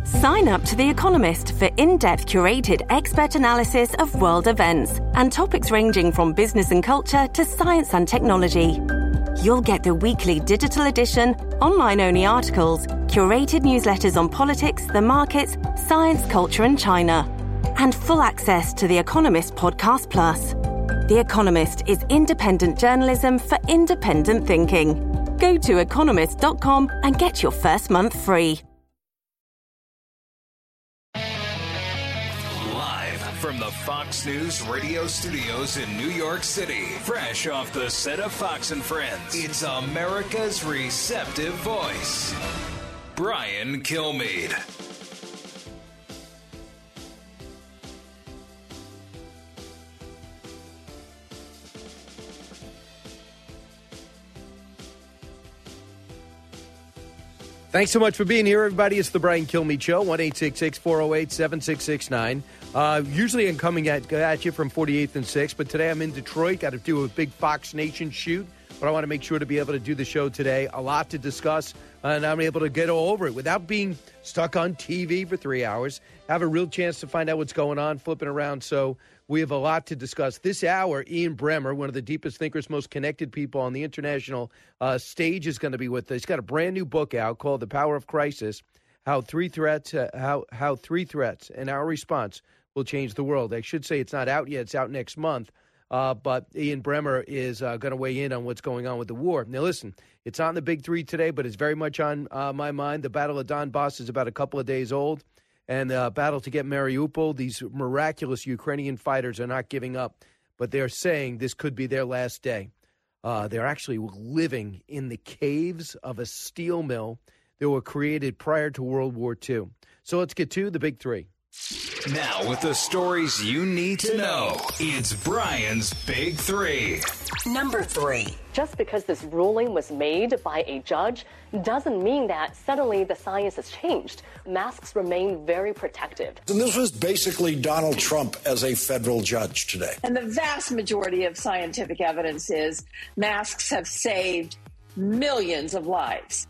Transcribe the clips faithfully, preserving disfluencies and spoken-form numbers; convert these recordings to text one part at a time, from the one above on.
Sign up to The Economist for in-depth curated expert analysis of world events and topics ranging from business and culture to science and technology. You'll get the weekly digital edition, online-only articles, curated newsletters on politics, the markets, science, culture and China, and full access to The Economist Podcast Plus. The Economist is independent journalism for independent thinking. Go to economist dot com and get your first month free. From the Fox News radio studios in New York City, fresh off the set of Fox and Friends, it's America's receptive voice, Brian Kilmeade. Thanks so much for being here, everybody. It's the Brian Kilmeade Show, one eight six six, four oh eight, seven six six nine. Uh, usually I'm coming at, at you from forty-eighth and sixth, but today I'm in Detroit. Got to do a big Fox Nation shoot, but I want to make sure to be able to do the show today. A lot to discuss, and I'm able to get all over it without being stuck on T V for three hours. Have a real chance to find out what's going on, flipping around. So we have a lot to discuss. This hour, Ian Bremmer, one of the deepest thinkers, most connected people on the international uh, stage, is going to be with us. He's got a brand new book out called The Power of Crisis, How Three Threats, uh, how, how Three Threats and Our Response Will Change the World. I should say it's not out yet. It's out next month. Uh, but Ian Bremmer is uh, going to weigh in on what's going on with the war. Now, listen, it's on the big three today, but it's very much on uh, my mind. The Battle of Donbass is about a couple of days old. And the uh, battle to get Mariupol, these miraculous Ukrainian fighters are not giving up. But they're saying this could be their last day. Uh, they're actually living in the caves of a steel mill that were created prior to World War Two. So let's get to the big three. Now, with the stories you need to know, it's Brian's Big Three. Number three. Just because this ruling was made by a judge doesn't mean that suddenly the science has changed. Masks remain very protective. And this was basically Donald Trump as a federal judge today. And the vast majority of scientific evidence is masks have saved millions of lives.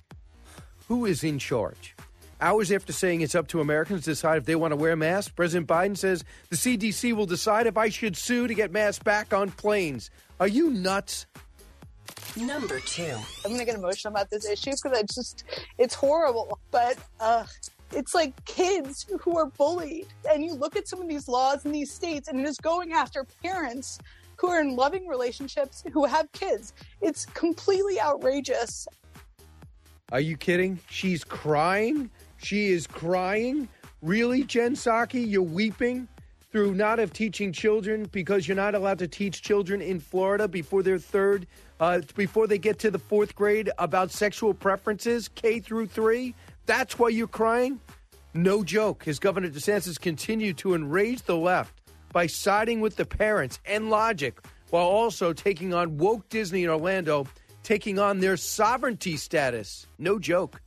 Who is in charge? Hours after saying it's up to Americans to decide if they want to wear masks, President Biden says the C D C will decide if I should sue to get masks back on planes. Are you nuts? Number two. I'm going to get emotional about this issue because it's just, it's horrible. But uh, it's like kids who are bullied. And you look at some of these laws in these states and it is going after parents who are in loving relationships who have kids. It's completely outrageous. Are you kidding? She's crying? She is crying? Really, Jen Psaki? You're weeping through not of teaching children because you're not allowed to teach children in Florida before their third, uh, before they get to the fourth grade about sexual preferences, K through three? That's why you're crying? No joke. As Governor DeSantis continued to enrage the left by siding with the parents and logic while also taking on woke Disney in Orlando, taking on their sovereignty status. No joke.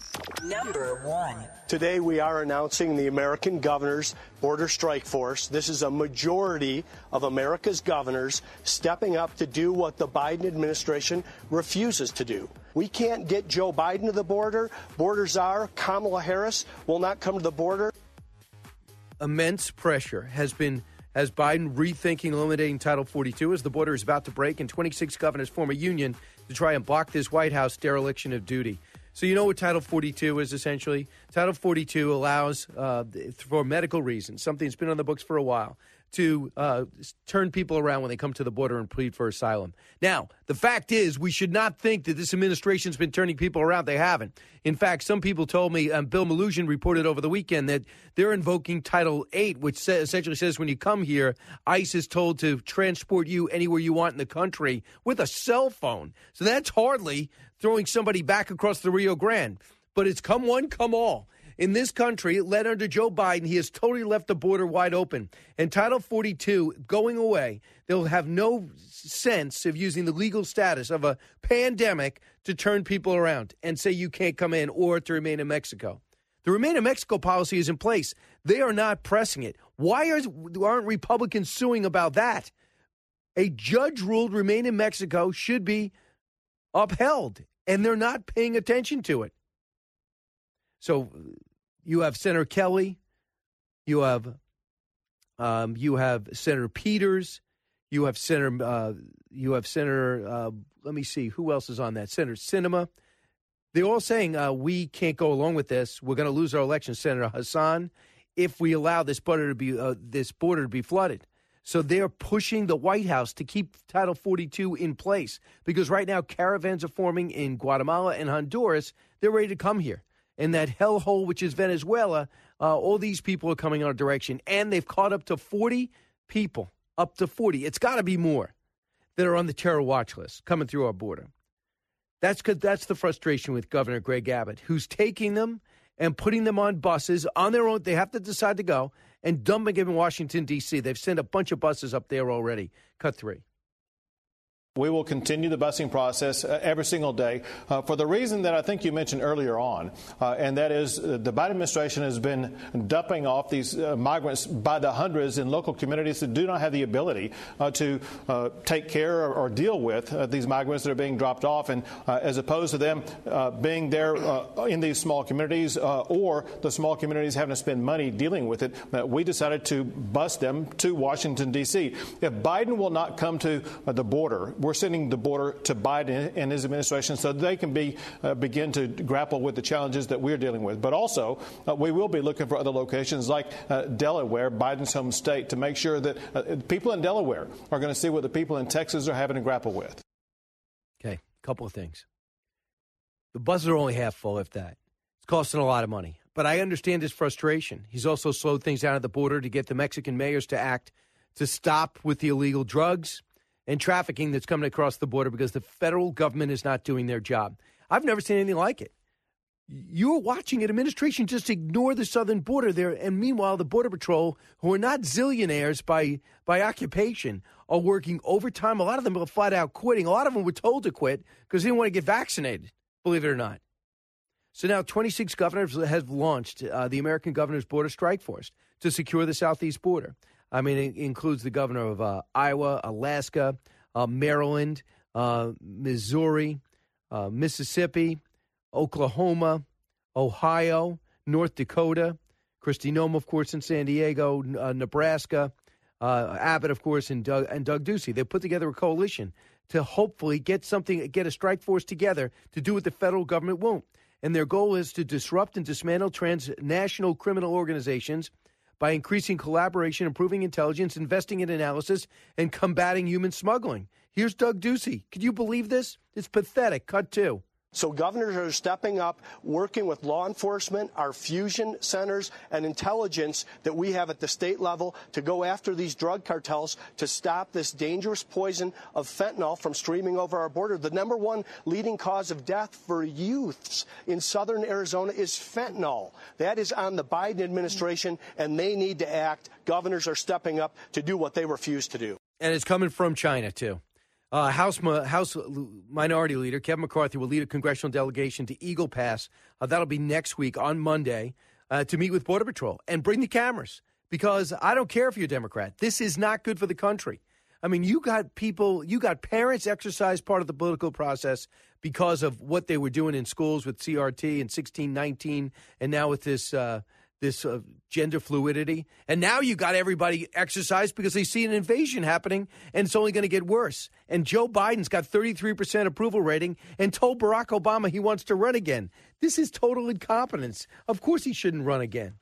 Number one. Today we are announcing the American Governors Border Strike Force. This is a majority of America's governors stepping up to do what the Biden administration refuses to do. We can't get Joe Biden to the border. Border czar Kamala Harris will not come to the border. Immense pressure has been as Biden rethinking eliminating Title forty-two as the border is about to break and twenty-six governors form a union to try and block this White House dereliction of duty. So you know what Title forty-two is essentially? Title forty-two allows, uh, for medical reasons, something that's been on the books for a while, to uh, turn people around when they come to the border and plead for asylum. Now, the fact is we should not think that this administration's been turning people around. They haven't. In fact, some people told me, um, Bill Malugin reported over the weekend that they're invoking Title eight, which sa- essentially says when you come here, ICE is told to transport you anywhere you want in the country with a cell phone. So that's hardly throwing somebody back across the Rio Grande. But it's come one, come all. In this country, led under Joe Biden, he has totally left the border wide open. And Title forty-two going away, they'll have no sense of using the legal status of a pandemic to turn people around and say you can't come in or to remain in Mexico. The Remain in Mexico policy is in place. They are not pressing it. Why are, aren't Republicans suing about that? A judge ruled Remain in Mexico should be upheld, and they're not paying attention to it. So you have Senator Kelly. You have um, you have Senator Peters. You have Senator. Uh, you have Senator. Uh, let me see who else is on that. Senator Sinema. They're all saying uh, we can't go along with this. We're going to lose our election. Senator Hassan, if we allow this border to be uh, this border to be flooded. So they're pushing the White House to keep Title forty-two in place because right now caravans are forming in Guatemala and Honduras. They're ready to come here. And that hellhole, which is Venezuela, uh, all these people are coming our direction. And they've caught up to forty people, up to forty. It's got to be more that are on the terror watch list coming through our border. That's because that's the frustration with Governor Greg Abbott, who's taking them and putting them on buses on their own. They have to decide to go and dumping them in Washington, D C. They've sent a bunch of buses up there already. Cut three. We will continue the busing process uh, every single day uh, for the reason that I think you mentioned earlier on, uh, and that is uh, the Biden administration has been dumping off these uh, migrants by the hundreds in local communities that do not have the ability uh, to uh, take care or, or deal with uh, these migrants that are being dropped off, and uh, as opposed to them uh, being there uh, in these small communities uh, or the small communities having to spend money dealing with it, uh, we decided to bus them to Washington, D C. If Biden will not come to uh, the border, we're sending the border to Biden and his administration so they can be uh, begin to grapple with the challenges that we're dealing with. But also, uh, we will be looking for other locations like uh, Delaware, Biden's home state, to make sure that uh, people in Delaware are going to see what the people in Texas are having to grapple with. Okay, a couple of things. The buses are only half full, if that. It's costing a lot of money. But I understand his frustration. He's also slowed things down at the border to get the Mexican mayors to act to stop with the illegal drugs and trafficking that's coming across the border because the federal government is not doing their job. I've never seen anything like it. You're watching an administration just ignore the southern border there, and meanwhile, the Border Patrol, who are not zillionaires by by occupation, are working overtime. A lot of them are flat out quitting. A lot of them were told to quit because they didn't want to get vaccinated, believe it or not. So now twenty-six governors have launched uh, the American Governor's Border Strike Force to secure the southeast border. I mean, it includes the governor of uh, Iowa, Alaska, uh, Maryland, uh, Missouri, uh, Mississippi, Oklahoma, Ohio, North Dakota, Kristi Noem, of course, in San Diego, uh, Nebraska, uh, Abbott, of course, and Doug, and Doug Ducey. They put together a coalition to hopefully get something, get a strike force together to do what the federal government won't. And their goal is to disrupt and dismantle transnational criminal organizations by increasing collaboration, improving intelligence, investing in analysis, and combating human smuggling. Here's Doug Ducey. Could you believe this? It's pathetic. Cut two. So governors are stepping up, working with law enforcement, our fusion centers, and intelligence that we have at the state level to go after these drug cartels to stop this dangerous poison of fentanyl from streaming over our border. The number one leading cause of death for youths in southern Arizona is fentanyl. That is on the Biden administration, and they need to act. Governors are stepping up to do what they refuse to do. And it's coming from China, too. Uh, House House Minority Leader Kevin McCarthy will lead a congressional delegation to Eagle Pass. Uh, that'll be next week on Monday uh, to meet with Border Patrol and bring the cameras because I don't care if you're a Democrat. This is not good for the country. I mean, you got people, you got parents exercise part of the political process because of what they were doing in schools with C R T and sixteen nineteen and now with this uh, this uh, gender fluidity. And now you got everybody exercise because they see an invasion happening and it's only going to get worse. And Joe Biden's got thirty-three percent approval rating and told Barack Obama he wants to run again. This is total incompetence. Of course he shouldn't run again.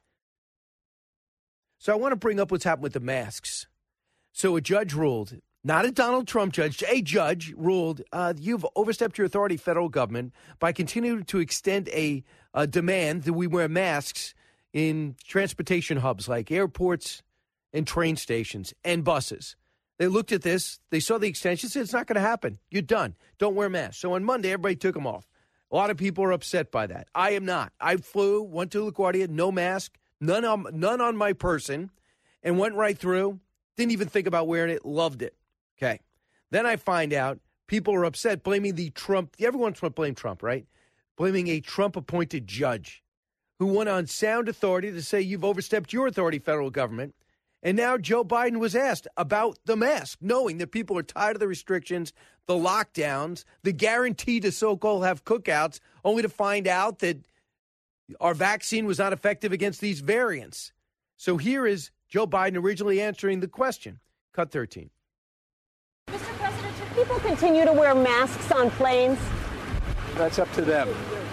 So I want to bring up what's happened with the masks. So a judge ruled, not a Donald Trump judge, a judge ruled, uh, you've overstepped your authority, federal government, by continuing to extend a, a demand that we wear masks in transportation hubs like airports and train stations and buses. They looked at this. They saw the extension, said it's not going to happen. You're done. Don't wear masks. So on Monday, everybody took them off. A lot of people are upset by that. I am not. I flew, went to LaGuardia, no mask, none on, none on my person, and went right through. Didn't even think about wearing it. Loved it. Okay. Then I find out people are upset, blaming the Trump. Everyone wants to blame Trump, right? Blaming a Trump-appointed judge who went on sound authority to say you've overstepped your authority, federal government. And now Joe Biden was asked about the mask, knowing that people are tired of the restrictions, the lockdowns, the guarantee to so-called have cookouts, only to find out that Our vaccine was not effective against these variants. So here is Joe Biden originally answering the question. Cut thirteen. Mister President, should people continue to wear masks on planes? That's up to them.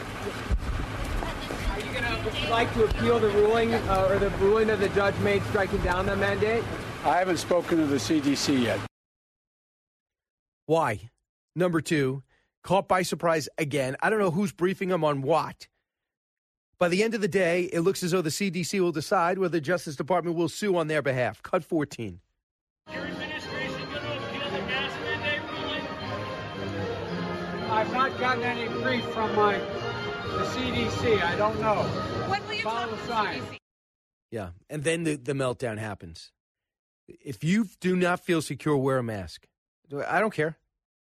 Are you going to like to appeal the ruling uh, or the ruling that the judge made striking down the mandate? I haven't spoken to the C D C yet. Why? Number two, caught by surprise again. I don't know who's briefing them on what. By the end of the day, it looks as though the C D C will decide whether the Justice Department will sue on their behalf. Cut fourteen. Your administration going to appeal the mask mandate ruling? I've not gotten any brief from my the C D C. I don't know. When will you Follow talk the to sign. the C D C? Yeah, and then the, the meltdown happens. If you do not feel secure, wear a mask. I don't care.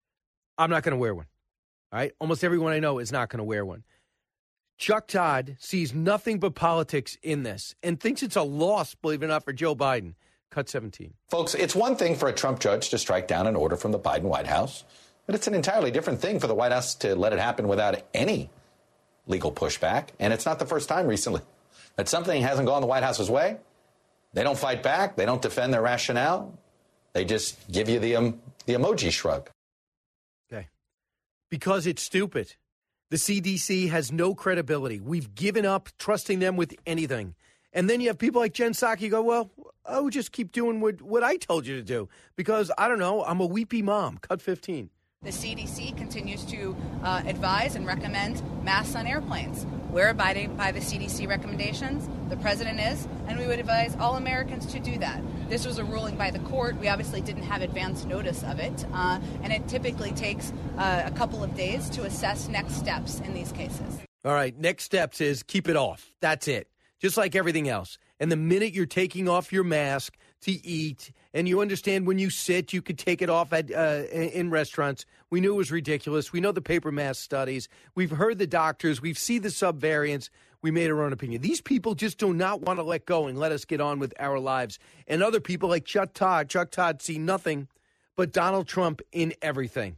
I'm not going to wear one. All right? Almost everyone I know is not going to wear one. Chuck Todd sees nothing but politics in this and thinks it's a loss, believe it or not, for Joe Biden. Cut seventeen. Folks, it's one thing for a Trump judge to strike down an order from the Biden White House, but it's an entirely different thing for the White House to let it happen without any legal pushback. And it's not the first time recently that something hasn't gone the White House's way. They don't fight back. They don't defend their rationale. They just give you the, um, the emoji shrug. Okay. Because it's stupid. The C D C has no credibility. We've given up trusting them with anything. And then you have people like Jen Psaki go, well, I would just keep doing what, what I told you to do because, I don't know, I'm a weepy mom. Cut fifteen. The C D C continues to uh, advise and recommend masks on airplanes. We're abiding by the C D C recommendations. The president is, and we would advise all Americans to do that. This was a ruling by the court. We obviously didn't have advance notice of it, uh, and it typically takes uh, a couple of days to assess next steps in these cases. All right, next steps is keep it off. That's it. Just like everything else. And the minute you're taking off your mask to eat, and you understand when you sit, you could take it off at uh, in restaurants. We knew it was ridiculous. We know the paper mask studies. We've heard the doctors. We've seen the subvariants. We made our own opinion. These people just do not want to let go and let us get on with our lives. And other people like Chuck Todd, Chuck Todd see nothing but Donald Trump in everything.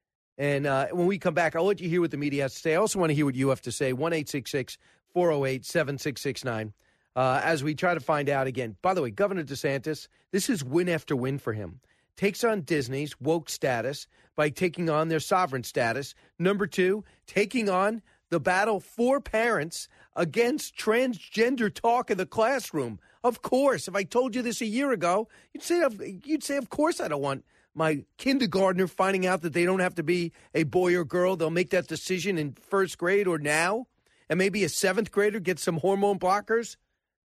And uh, when we come back, I'll let you hear what the media has to say. I also want to hear what you have to say. one eight six six, four oh eight, seven six six nine. Uh, as we try to find out again. By the way, Governor DeSantis, this is win after win for him. Takes on Disney's woke status by taking on their sovereign status. Number two, taking on the battle for parents against transgender talk in the classroom. Of course, if I told you this a year ago, you'd say, you'd say, of course I don't want my kindergartner finding out that they don't have to be a boy or girl. They'll make that decision in first grade or now. And maybe a seventh grader gets some hormone blockers.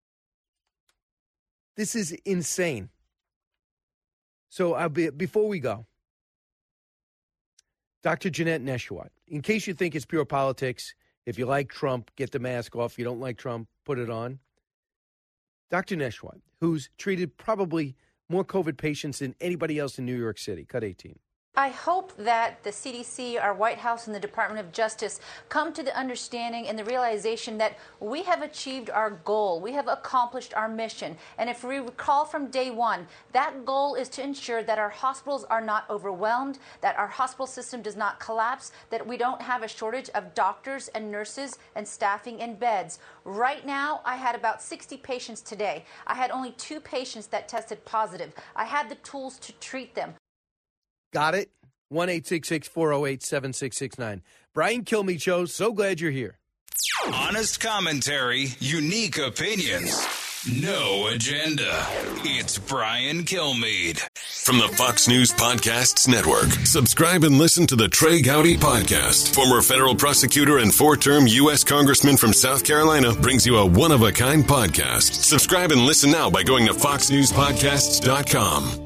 This is insane. So I'll be, before we go, Doctor Jeanette Nesheiwat, in case you think it's pure politics, if you like Trump, get the mask off. If you don't like Trump, put it on. Doctor Nesheiwat, who's treated probably more COVID patients than anybody else in New York City. Cut eighteen. I hope that the C D C, our White House, and the Department of Justice come to the understanding and the realization that we have achieved our goal. We have accomplished our mission. And if we recall from day one, that goal is to ensure that our hospitals are not overwhelmed, that our hospital system does not collapse, that we don't have a shortage of doctors and nurses and staffing in beds. Right now, I had about sixty patients today. I had only two patients that tested positive. I had the tools to treat them. Got it? one eight six six, four oh eight, seven six six nine. Brian Kilmeade Show. So glad you're here. Honest commentary, unique opinions, no agenda. It's Brian Kilmeade. From the Fox News Podcasts Network. Subscribe and listen to the Trey Gowdy Podcast. Former federal prosecutor and four-term U S Congressman from South Carolina brings you a one-of-a-kind podcast. Subscribe and listen now by going to fox news podcasts dot com.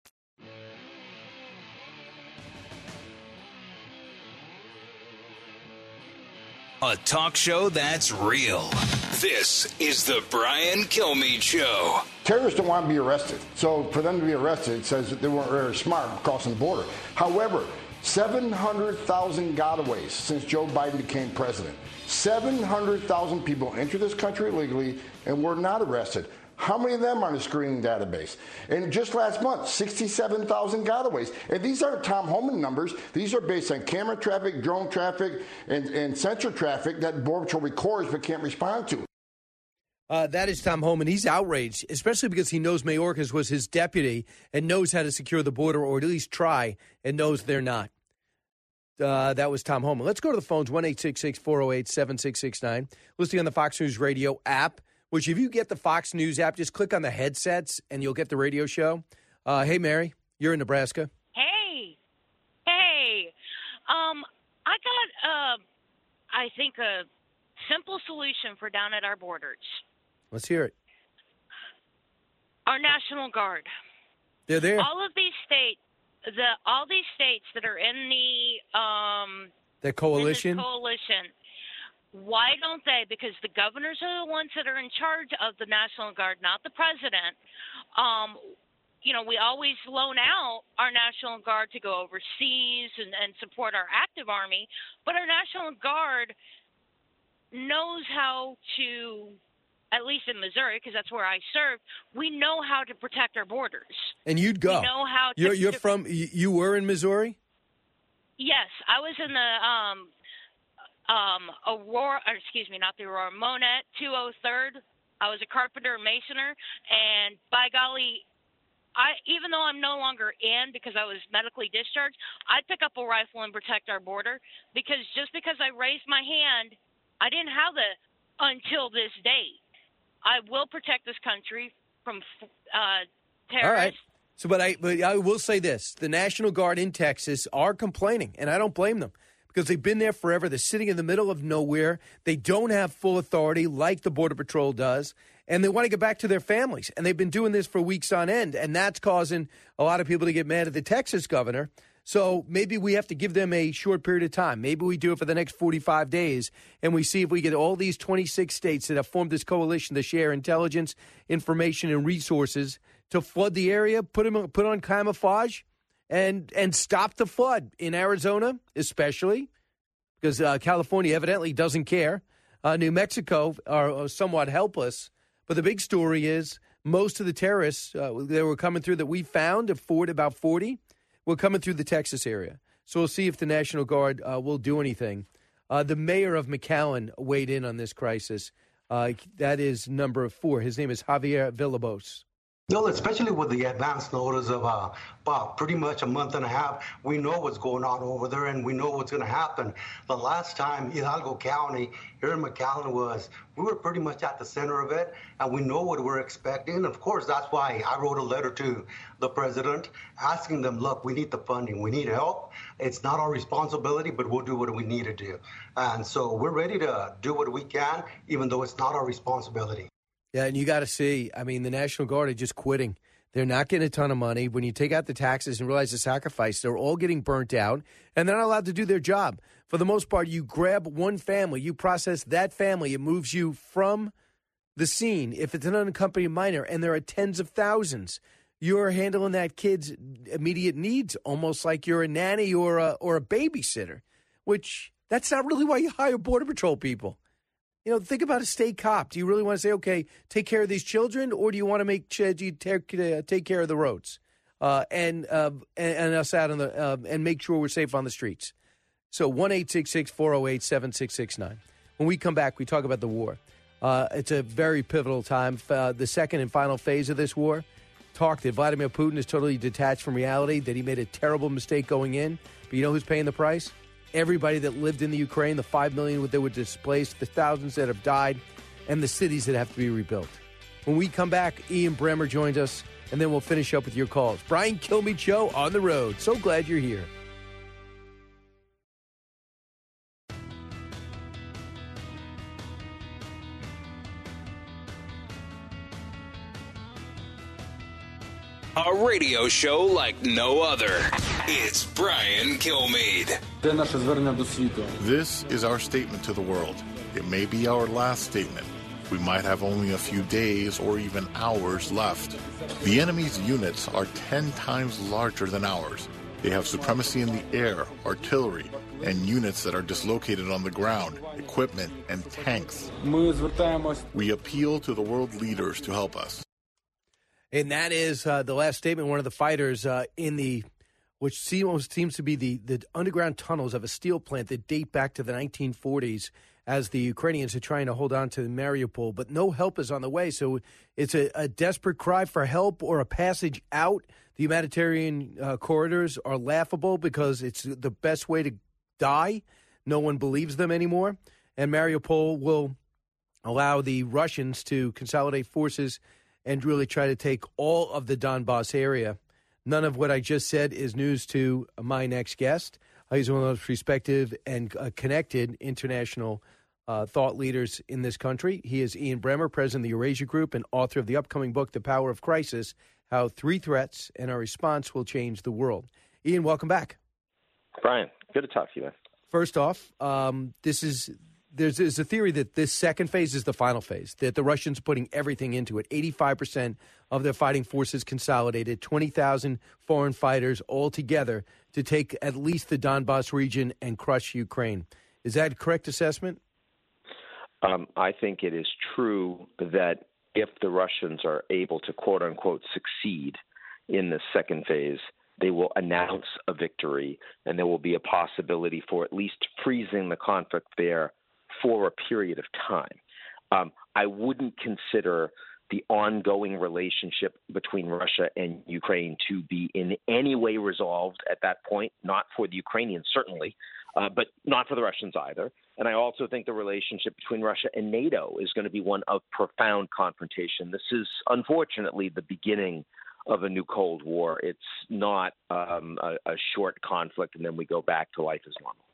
A talk show that's real. This is the Brian Kilmeade Show. Terrorists don't want to be arrested. So for them to be arrested, it says that they weren't very smart crossing the border. However, seven hundred thousand gotaways since Joe Biden became president. seven hundred thousand people enter this country illegally and were not arrested. How many of them are in the screening database? And just last month, sixty-seven thousand gotaways. And these aren't Tom Homan numbers. These are based on camera traffic, drone traffic, and, and sensor traffic that Border Patrol records but can't respond to. Uh, that is Tom Homan. He's outraged, especially because he knows Mayorkas was his deputy and knows how to secure the border, or at least try, and knows they're not. Uh, that was Tom Homan. Let's go to the phones, one eight six six, four oh eight, seven six six nine. Listening on the Fox News Radio app, which if you get the Fox News app, just click on the headsets and you'll get the radio show. Uh, hey, Mary, you're in Nebraska. Hey. Hey. Um, I got, uh, I think, a simple solution for down at our borders. Let's hear it. Our National Guard. They're there. All of these states, the all these states that are in the um, the coalition. In this coalition. Why don't they? Because the governors are the ones that are in charge of the National Guard, not the president. Um, you know, we always loan out our National Guard to go overseas and, and support our active army, but our National Guard knows how to, at least in Missouri, because that's where I served, we know how to protect our borders. And you'd go. We know how to. You're, you're to, from, you were in Missouri? Yes, I was in the um, um, Aurora, or excuse me, not the Aurora, Monette two oh third. I was a carpenter and masoner, and by golly, I even though I'm no longer in because I was medically discharged, I'd pick up a rifle and protect our border, because just because I raised my hand, I didn't have it until this day. I will protect this country from uh, terrorists. All right. So, but I, but I will say this: the National Guard in Texas are complaining, and I don't blame them, because they've been there forever. They're sitting in the middle of nowhere. They don't have full authority like the Border Patrol does, and they want to get back to their families. And they've been doing this for weeks on end, and that's causing a lot of people to get mad at the Texas governor. So maybe we have to give them a short period of time. Maybe we do it for the next forty-five days, and we see if we get all these twenty-six states that have formed this coalition to share intelligence, information, and resources to flood the area, put them put on camouflage, and and stop the flood in Arizona, especially because uh, California evidently doesn't care. Uh, New Mexico are, are somewhat helpless, but the big story is most of the terrorists uh, that were coming through that we found, at Fort, about forty. We're coming through the Texas area. So we'll see if the National Guard uh, will do anything. Uh, the mayor of McAllen weighed in on this crisis. Uh, that is number four. His name is Javier Villalobos. No, especially with the advance notice of uh, about pretty much a month and a half, we know what's going on over there, and we know what's going to happen. The last time Hidalgo County here in McAllen was, we were pretty much at the center of it, and we know what we're expecting. Of course, that's why I wrote a letter to the president asking them, look, we need the funding, we need help. It's not our responsibility, but we'll do what we need to do. And so we're ready to do what we can, even though it's not our responsibility. Yeah, and you got to see, I mean, the National Guard are just quitting. They're not getting a ton of money. When you take out the taxes and realize the sacrifice, they're all getting burnt out, and they're not allowed to do their job. For the most part, you grab one family, you process that family, it moves you from the scene. If it's an unaccompanied minor, and there are tens of thousands, you're handling that kid's immediate needs almost like you're a nanny or a, or a babysitter, which that's not really why you hire Border Patrol people. You know, think about a state cop. Do you really want to say, okay, take care of these children, or do you want to make do you take, uh, take care of the roads uh, and, uh, and and us out on the uh, and make sure we're safe on the streets? So one eight six six four zero eight seven six six nine. When we come back, we talk about the war. Uh, it's a very pivotal time. Uh, the second and final phase of this war. Talk that Vladimir Putin is totally detached from reality. That he made a terrible mistake going in. But you know who's paying the price? Everybody that lived in the Ukraine, the five million that were displaced, the thousands that have died, and the cities that have to be rebuilt. When we come back, Ian Bremmer joins us, and then we'll finish up with your calls. Brian Kilmeade Show on the road. So glad you're here. A radio show like no other. It's Brian Kilmeade. This is our statement to the world. It may be our last statement. We might have only a few days or even hours left. The enemy's units are ten times larger than ours. They have supremacy in the air, artillery, and units that are dislocated on the ground, equipment, and tanks. We appeal to the world leaders to help us. And that is uh, the last statement, one of the fighters uh, in the, which seems, seems to be the, the underground tunnels of a steel plant that date back to the nineteen forties as the Ukrainians are trying to hold on to Mariupol. But no help is on the way, so it's a, a desperate cry for help or a passage out. The humanitarian uh, corridors are laughable because it's the best way to die. No one believes them anymore. And Mariupol will allow the Russians to consolidate forces and really try to take all of the Donbass area. None of what I just said is news to my next guest. He's one of the most respected and uh, connected international uh, thought leaders in this country. He is Ian Bremmer, president of the Eurasia Group and author of the upcoming book, The Power of Crisis, How Three Threats and Our Response Will Change the World. Ian, welcome back. Brian, good to talk to you, man. First off, um, this is... There's, there's a theory that this second phase is the final phase, that the Russians are putting everything into it. eighty-five percent of their fighting forces consolidated, twenty thousand foreign fighters all together to take at least the Donbass region and crush Ukraine. Is that a correct assessment? Um, I think it is true that if the Russians are able to, quote unquote, succeed in the second phase, they will announce a victory, and there will be a possibility for at least freezing the conflict there for a period of time. Um, I wouldn't consider the ongoing relationship between Russia and Ukraine to be in any way resolved at that point, not for the Ukrainians, certainly, uh, but not for the Russians either. And I also think the relationship between Russia and NATO is going to be one of profound confrontation. This is, unfortunately, the beginning of a new Cold War. It's not um, a, a short conflict, and then we go back to life as normal.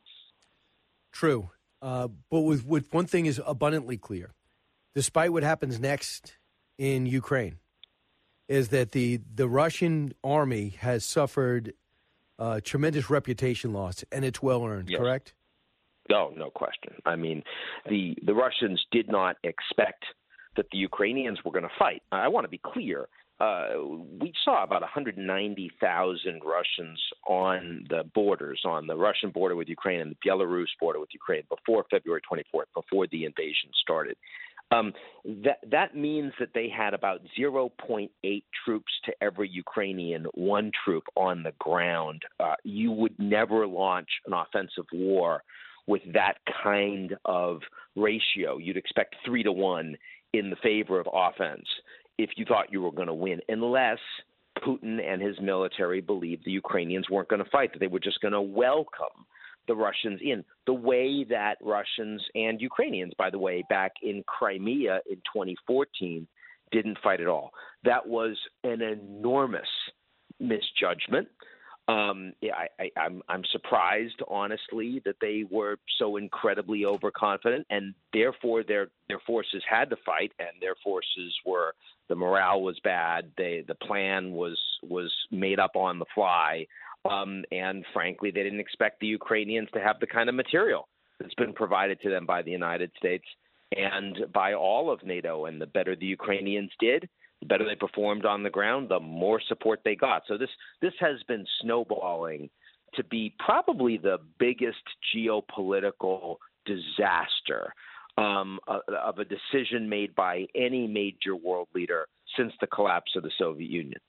True. Uh, but with, with one thing is abundantly clear, despite what happens next in Ukraine, is that the, the Russian army has suffered uh, tremendous reputation loss, and it's well-earned, Yes. correct? No, no question. I mean, the the Russians did not expect that the Ukrainians were going to fight. I want to be clear. Uh, we saw about one hundred ninety thousand Russians on the borders, on the Russian border with Ukraine and the Belarus border with Ukraine before February twenty-fourth, before the invasion started. Um, that that means that they had about zero point eight troops to every Ukrainian, one troop on the ground. Uh, you would never launch an offensive war with that kind of ratio. You'd expect three to one in the favor of offense if you thought you were going to win, unless Putin and his military believed the Ukrainians weren't going to fight, that they were just going to welcome the Russians in, the way that Russians and Ukrainians, by the way, back in Crimea in twenty fourteen, didn't fight at all. That was an enormous misjudgment. Um, I, I, I'm, I'm surprised, honestly, that they were so incredibly overconfident, and therefore their their forces had to fight, and their forces were the morale was bad. They the plan was was made up on the fly, um, and frankly, they didn't expect the Ukrainians to have the kind of material that's been provided to them by the United States and by all of NATO. And the better the Ukrainians did, the better they performed on the ground, the more support they got. So this this has been snowballing to be probably the biggest geopolitical disaster um, of a decision made by any major world leader since the collapse of the Soviet Union.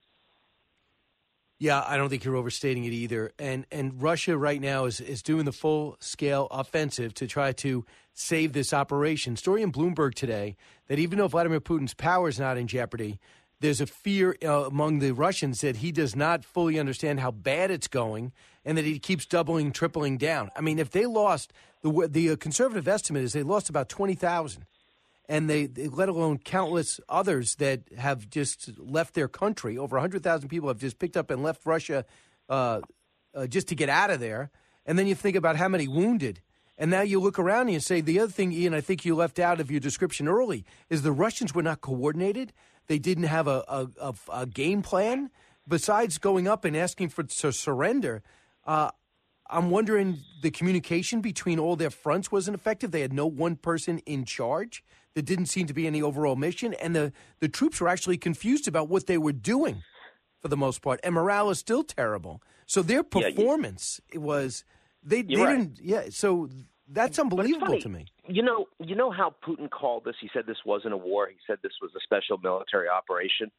Yeah, I don't think you're overstating it either. And and Russia right now is, is doing the full-scale offensive to try to save this operation. Story in Bloomberg today that even though Vladimir Putin's power is not in jeopardy, there's a fear uh, among the Russians that he does not fully understand how bad it's going and that he keeps doubling, tripling down. I mean, if they lost, the the conservative estimate is they lost about twenty thousand. And they, let alone countless others that have just left their country. Over one hundred thousand people have just picked up and left Russia uh, uh, just to get out of there. And then you think about how many wounded. And now you look around and you say, the other thing, Ian, I think you left out of your description early, is the Russians were not coordinated. They didn't have a, a, a, a game plan. Besides going up and asking for to surrender, uh, I'm wondering the communication between all their fronts wasn't effective. They had no one person in charge. There didn't seem to be any overall mission, and the, the troops were actually confused about what they were doing for the most part, and morale is still terrible. So their performance yeah, you, was they, they right. didn't yeah. So that's unbelievable to me. You know, you know how Putin called this. He said this wasn't a war. He said this was a special military operation.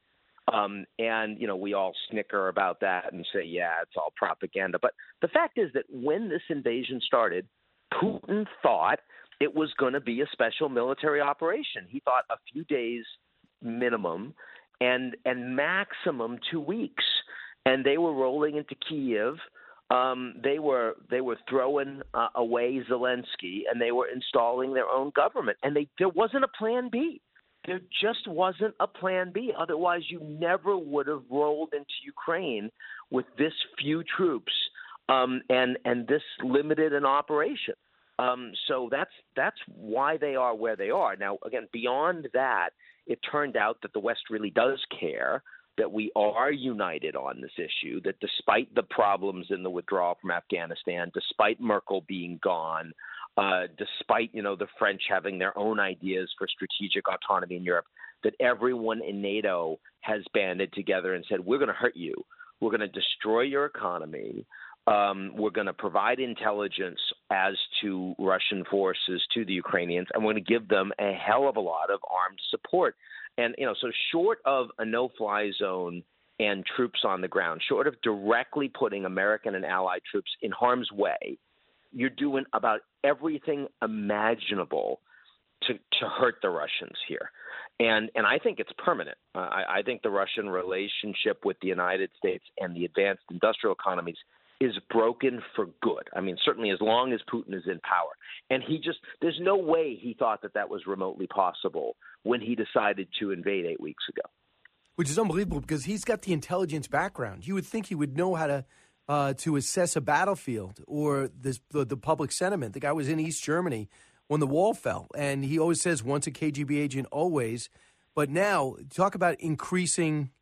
Um, and, you know, we all snicker about that and say, yeah, it's all propaganda. But the fact is that when this invasion started, Putin thought it was going to be a special military operation. He thought a few days minimum and and maximum two weeks. And they were rolling into Kyiv. Um, they were they were throwing uh, away Zelensky, and they were installing their own government. And they, there wasn't a plan B. There just wasn't a plan B. Otherwise, you never would have rolled into Ukraine with this few troops um, and and this limited an operation. Um, so that's that's why they are where they are. Now, again, beyond that, it turned out that the West really does care, that we are united on this issue, that despite the problems in the withdrawal from Afghanistan, despite Merkel being gone, uh, despite, you know, the French having their own ideas for strategic autonomy in Europe, that everyone in NATO has banded together and said, we're going to hurt you. We're going to destroy your economy. Um, we're going to provide intelligence as to Russian forces to the Ukrainians, and we're going to give them a hell of a lot of armed support. And, you know, so short of a no-fly zone and troops on the ground, short of directly putting American and allied troops in harm's way, you're doing about everything imaginable to, to hurt the Russians here. And and I think it's permanent. Uh, I, I think the Russian relationship with the United States and the advanced industrial economies is broken for good. I mean, certainly as long as Putin is in power. And he just – there's no way he thought that that was remotely possible when he decided to invade eight weeks ago. Which is unbelievable because he's got the intelligence background. You would think he would know how to uh, to assess a battlefield or this, the, the public sentiment. The guy was in East Germany when the wall fell, and he always says once a K G B agent, always. But now, talk about increasing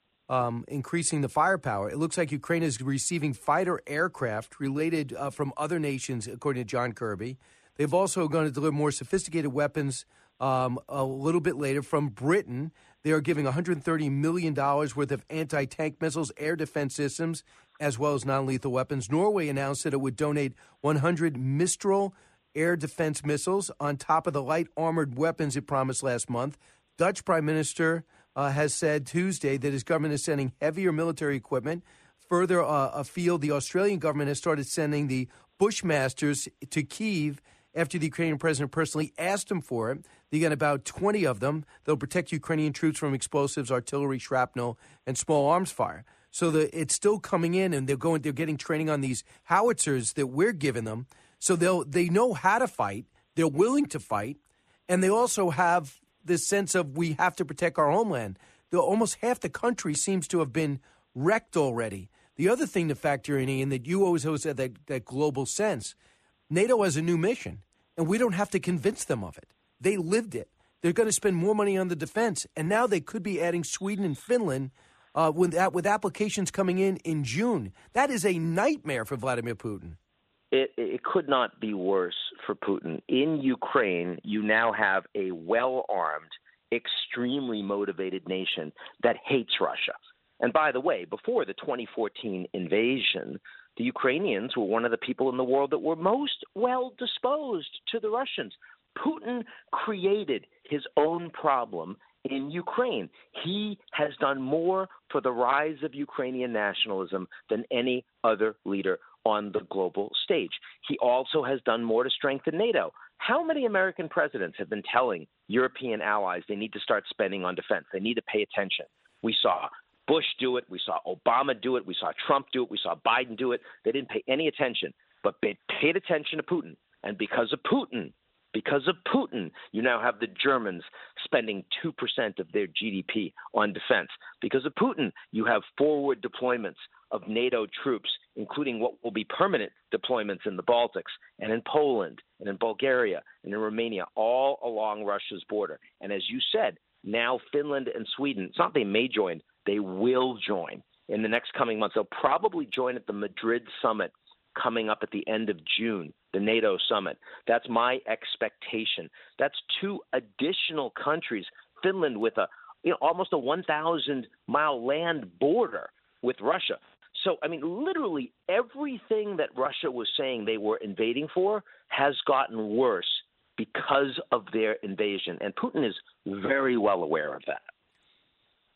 um, increasing the firepower. It looks like Ukraine is receiving fighter aircraft related uh, from other nations, according to John Kirby. They've also going to deliver more sophisticated weapons um, a little bit later from Britain. They are giving one hundred thirty million dollars worth of anti-tank missiles, air defense systems, as well as non-lethal weapons. Norway announced that it would donate one hundred Mistral air defense missiles on top of the light armored weapons it promised last month. Dutch Prime Minister uh, has said Tuesday that his government is sending heavier military equipment. Further uh, afield, the Australian government has started sending the Bushmasters to Kyiv after the Ukrainian president personally asked him for it. They got about twenty of them. They'll protect Ukrainian troops from explosives, artillery, shrapnel, and small arms fire. So the, it's still coming in, and they're going. They're getting training on these howitzers that we're giving them. So they'll they know how to fight. They're willing to fight, and they also have this sense of we have to protect our homeland. The, almost half the country seems to have been wrecked already. The other thing to factor in, Ian, that you always always had that, that global sense. NATO has a new mission, and we don't have to convince them of it. They lived it. They're going to spend more money on the defense, and now they could be adding Sweden and Finland uh, with, with applications coming in in June. That is a nightmare for Vladimir Putin. It, it could not be worse for Putin. In Ukraine, you now have a well-armed, extremely motivated nation that hates Russia. And by the way, before the twenty fourteen invasion, the Ukrainians were one of the people in the world that were most well-disposed to the Russians. Putin created his own problem in Ukraine. He has done more for the rise of Ukrainian nationalism than any other leader on the global stage. He also has done more to strengthen NATO. How many American presidents have been telling European allies they need to start spending on defense? They need to pay attention. We saw Bush do it. We saw Obama do it. We saw Trump do it. We saw Biden do it. They didn't pay any attention, but they paid attention to Putin. And because of Putin, because of Putin, you now have the Germans spending two percent of their G D P on defense. Because of Putin, you have forward deployments of NATO troops, including what will be permanent deployments in the Baltics and in Poland and in Bulgaria and in Romania, all along Russia's border. And as you said, now Finland and Sweden, it's not they may join, they will join in the next coming months. They'll probably join at the Madrid summit coming up at the end of June, the NATO summit. That's my expectation. That's two additional countries, Finland with a you know almost a one thousand mile land border with Russia. So, I mean, literally everything that Russia was saying they were invading for has gotten worse because of their invasion. And Putin is very well aware of that.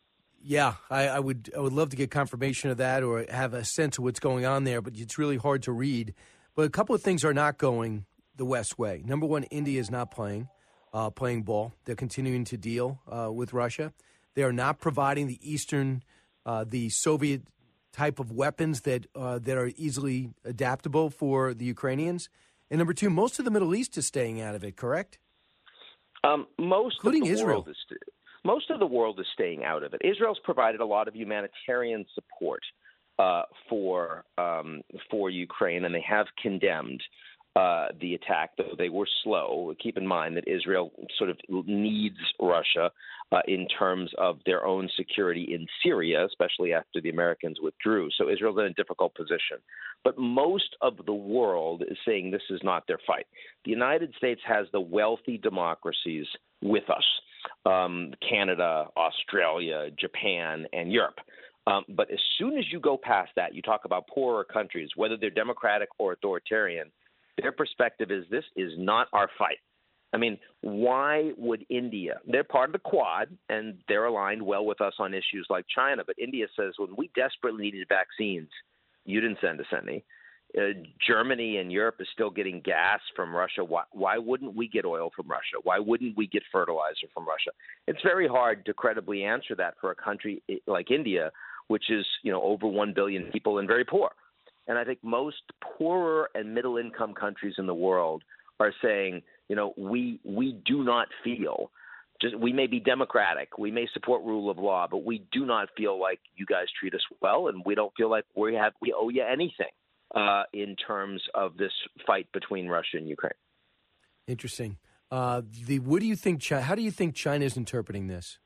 Yeah, I, I would I would love to get confirmation of that or have a sense of what's going on there, but it's really hard to read. But a couple of things are not going the West way. Number one, India is not playing uh, playing ball. They're continuing to deal uh, with Russia. They are not providing the Eastern, uh, the Soviet type of weapons that uh, that are easily adaptable for the Ukrainians. And number two, most of the Middle East is staying out of it, correct? Um, most Including of the Israel. World is st- most of the world is staying out of it. Israel's provided a lot of humanitarian support uh, for um, for Ukraine, and they have condemned uh, the attack, though they were slow. Keep in mind that Israel sort of needs Russia uh, in terms of their own security in Syria, especially after the Americans withdrew. So Israel's in a difficult position. But most of the world is saying this is not their fight. The United States has the wealthy democracies with us. Um, Canada, Australia, Japan, and Europe. Um, but as soon as you go past that, you talk about poorer countries, whether they're democratic or authoritarian, their perspective is this is not our fight. I mean, why would India? They're part of the Quad, and they're aligned well with us on issues like China. But India says when we desperately needed vaccines, you didn't send us any. Uh, Germany and Europe is still getting gas from Russia. Why, why wouldn't we get oil from Russia? Why wouldn't we get fertilizer from Russia? It's very hard to credibly answer that for a country like India, which is, you know, over one billion people and very poor. And I think most poorer and middle-income countries in the world are saying, you know, we we do not feel just we may be democratic, we may support rule of law, but we do not feel like you guys treat us well, and we don't feel like we have we owe you anything. Uh, in terms of this fight between Russia and Ukraine. Interesting. Uh, the what do you think? Chi- how do you think China is interpreting this?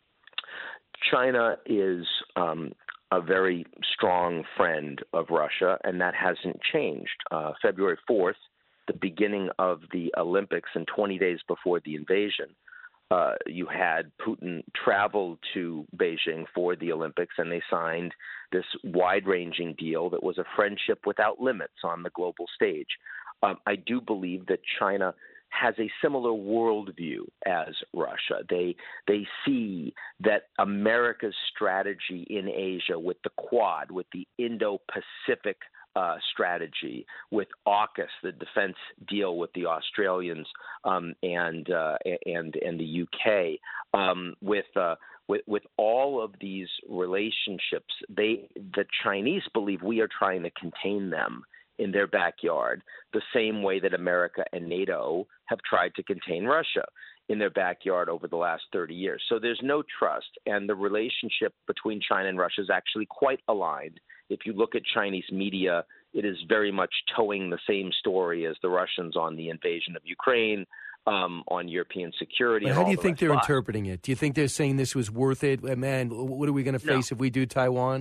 China is um, a very strong friend of Russia, and that hasn't changed. Uh, February fourth, the beginning of the Olympics, and twenty days before the invasion, uh, you had Putin travel to Beijing for the Olympics, and they signed this wide-ranging deal that was a friendship without limits on the global stage. Um, I do believe that China has a similar worldview as Russia. They they see that America's strategy in Asia with the Quad, with the Indo-Pacific uh, strategy, with AUKUS, the defense deal with the Australians um, and uh, and and the U K, um, with uh, With, with all of these relationships, they the Chinese believe we are trying to contain them in their backyard, the same way that America and NATO have tried to contain Russia in their backyard over the last thirty years. So there's no trust, and the relationship between China and Russia is actually quite aligned. If you look at Chinese media, it is very much towing the same story as the Russians on the invasion of Ukraine, Um, on European security. But and how all do you the think rest. they're But, interpreting it? Do you think they're saying this was worth it? Man, what are we going to face No. if we do Taiwan?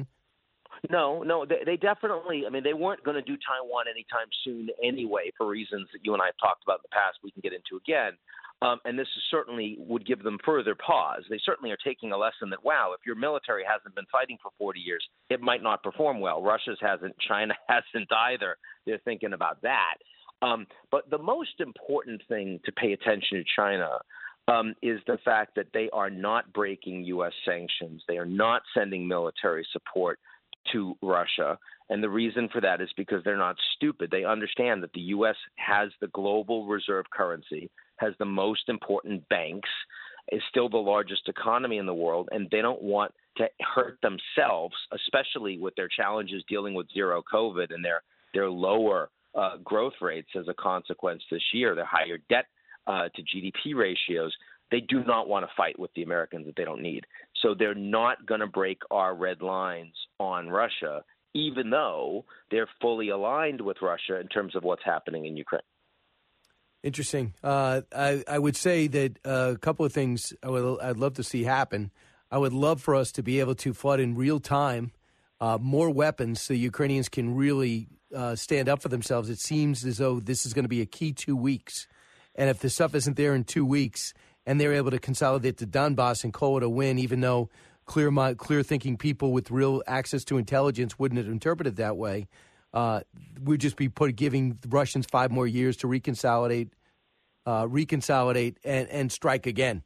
No, no, they, they definitely, I mean, they weren't going to do Taiwan anytime soon anyway, for reasons that you and I have talked about in the past we can get into again. Um, and this is certainly would give them further pause. They certainly are taking a lesson that, wow, if your military hasn't been fighting for forty years, it might not perform well. Russia's hasn't, China hasn't either. They're thinking about that. Um, but the most important thing to pay attention to China um, is the fact that they are not breaking U S sanctions. They are not sending military support to Russia. And the reason for that is because they're not stupid. They understand that the U S has the global reserve currency, has the most important banks, is still the largest economy in the world, and they don't want to hurt themselves, especially with their challenges dealing with zero COVID and their, their lower Uh, growth rates as a consequence this year, the higher debt uh, to G D P ratios. They do not want to fight with the Americans that they don't need. So they're not going to break our red lines on Russia, even though they're fully aligned with Russia in terms of what's happening in Ukraine. Interesting. Uh, I, I would say that uh, a couple of things I would, I'd love to see happen. I would love for us to be able to flood in real time uh, more weapons so Ukrainians can really Uh, stand up for themselves. It seems as though this is going to be a key two weeks. And if the stuff isn't there in two weeks and they're able to consolidate the Donbass and call it a win, even though clear clear-thinking people with real access to intelligence wouldn't have interpreted it that way, uh, we'd just be put, giving the Russians five more years to reconsolidate, uh, reconsolidate and, and strike again.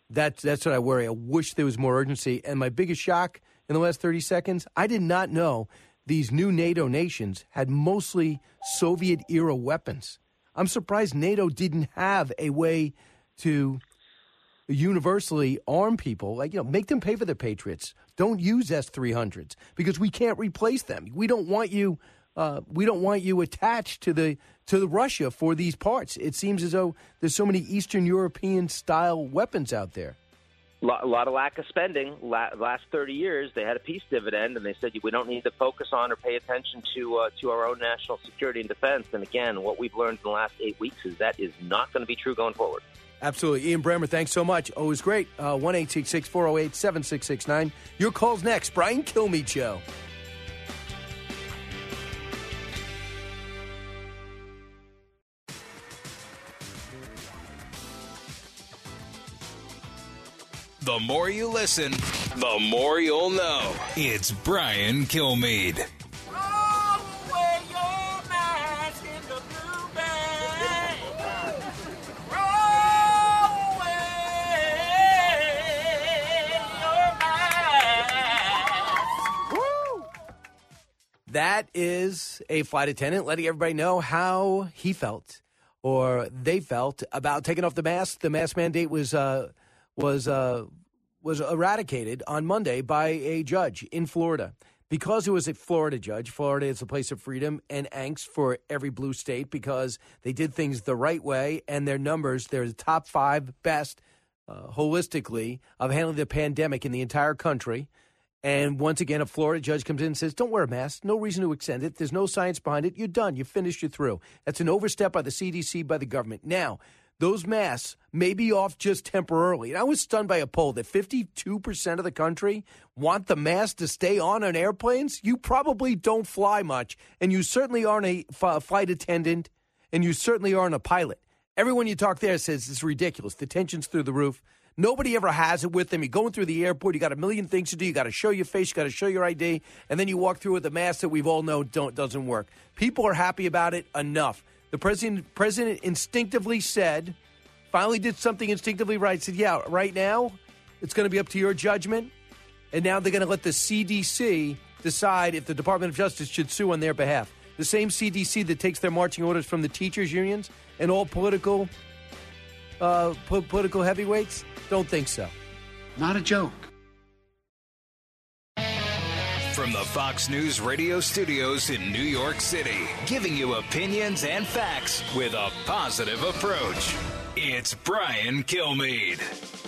That's, that's what I worry. I wish there was more urgency. And my biggest shock in the last thirty seconds, I did not know these new NATO nations had mostly Soviet-era weapons. I'm surprised NATO didn't have a way to universally arm people, like, you know, make them pay for their Patriots. Don't use S three hundreds because we can't replace them. We don't want you. Uh, we don't want you attached to the to the Russia for these parts. It seems as though there's so many Eastern European style weapons out there. A lot of lack of spending. Last thirty years, they had a peace dividend, and they said we don't need to focus on or pay attention to uh, to our own national security and defense. And again, what we've learned in the last eight weeks is that is not going to be true going forward. Absolutely. Ian Bremmer, thanks so much. Always great. Uh, one eight six six, four oh eight, seven six six nine. Your call's next. Brian Kilmeade Show. The more you listen, the more you'll know. It's Brian Kilmeade. That is a flight attendant letting everybody know how he felt or they felt about taking off the mask. The mask mandate was uh, was uh, was eradicated on Monday by a judge in Florida. Because it was a Florida judge, Florida is a place of freedom and angst for every blue state because they did things the right way, and their numbers, they're the top five best uh, holistically of handling the pandemic in the entire country. And once again, a Florida judge comes in and says, don't wear a mask. No reason to extend it. There's no science behind it. You're done. You finished. You're through. That's an overstep by the C D C, by the government. Now, those masks may be off just temporarily. And I was stunned by a poll that fifty-two percent of the country want the mask to stay on on airplanes. You probably don't fly much, and you certainly aren't a f- flight attendant, and you certainly aren't a pilot. Everyone you talk there says it's ridiculous. The tension's through the roof. Nobody ever has it with them. You're going through the airport. You got a million things to do. You got to show your face. You got to show your I D. And then you walk through with a mask that we've all known don't, doesn't work. People are happy about it enough. The president, president instinctively said, finally did something instinctively right, said, yeah, right now it's going to be up to your judgment. And now they're going to let the C D C decide if the Department of Justice should sue on their behalf. The same C D C that takes their marching orders from the teachers' unions and all political uh, po- political heavyweights. Don't think so. Not a joke. From the Fox News radio studios in New York City, giving you opinions and facts with a positive approach. It's Brian Kilmeade.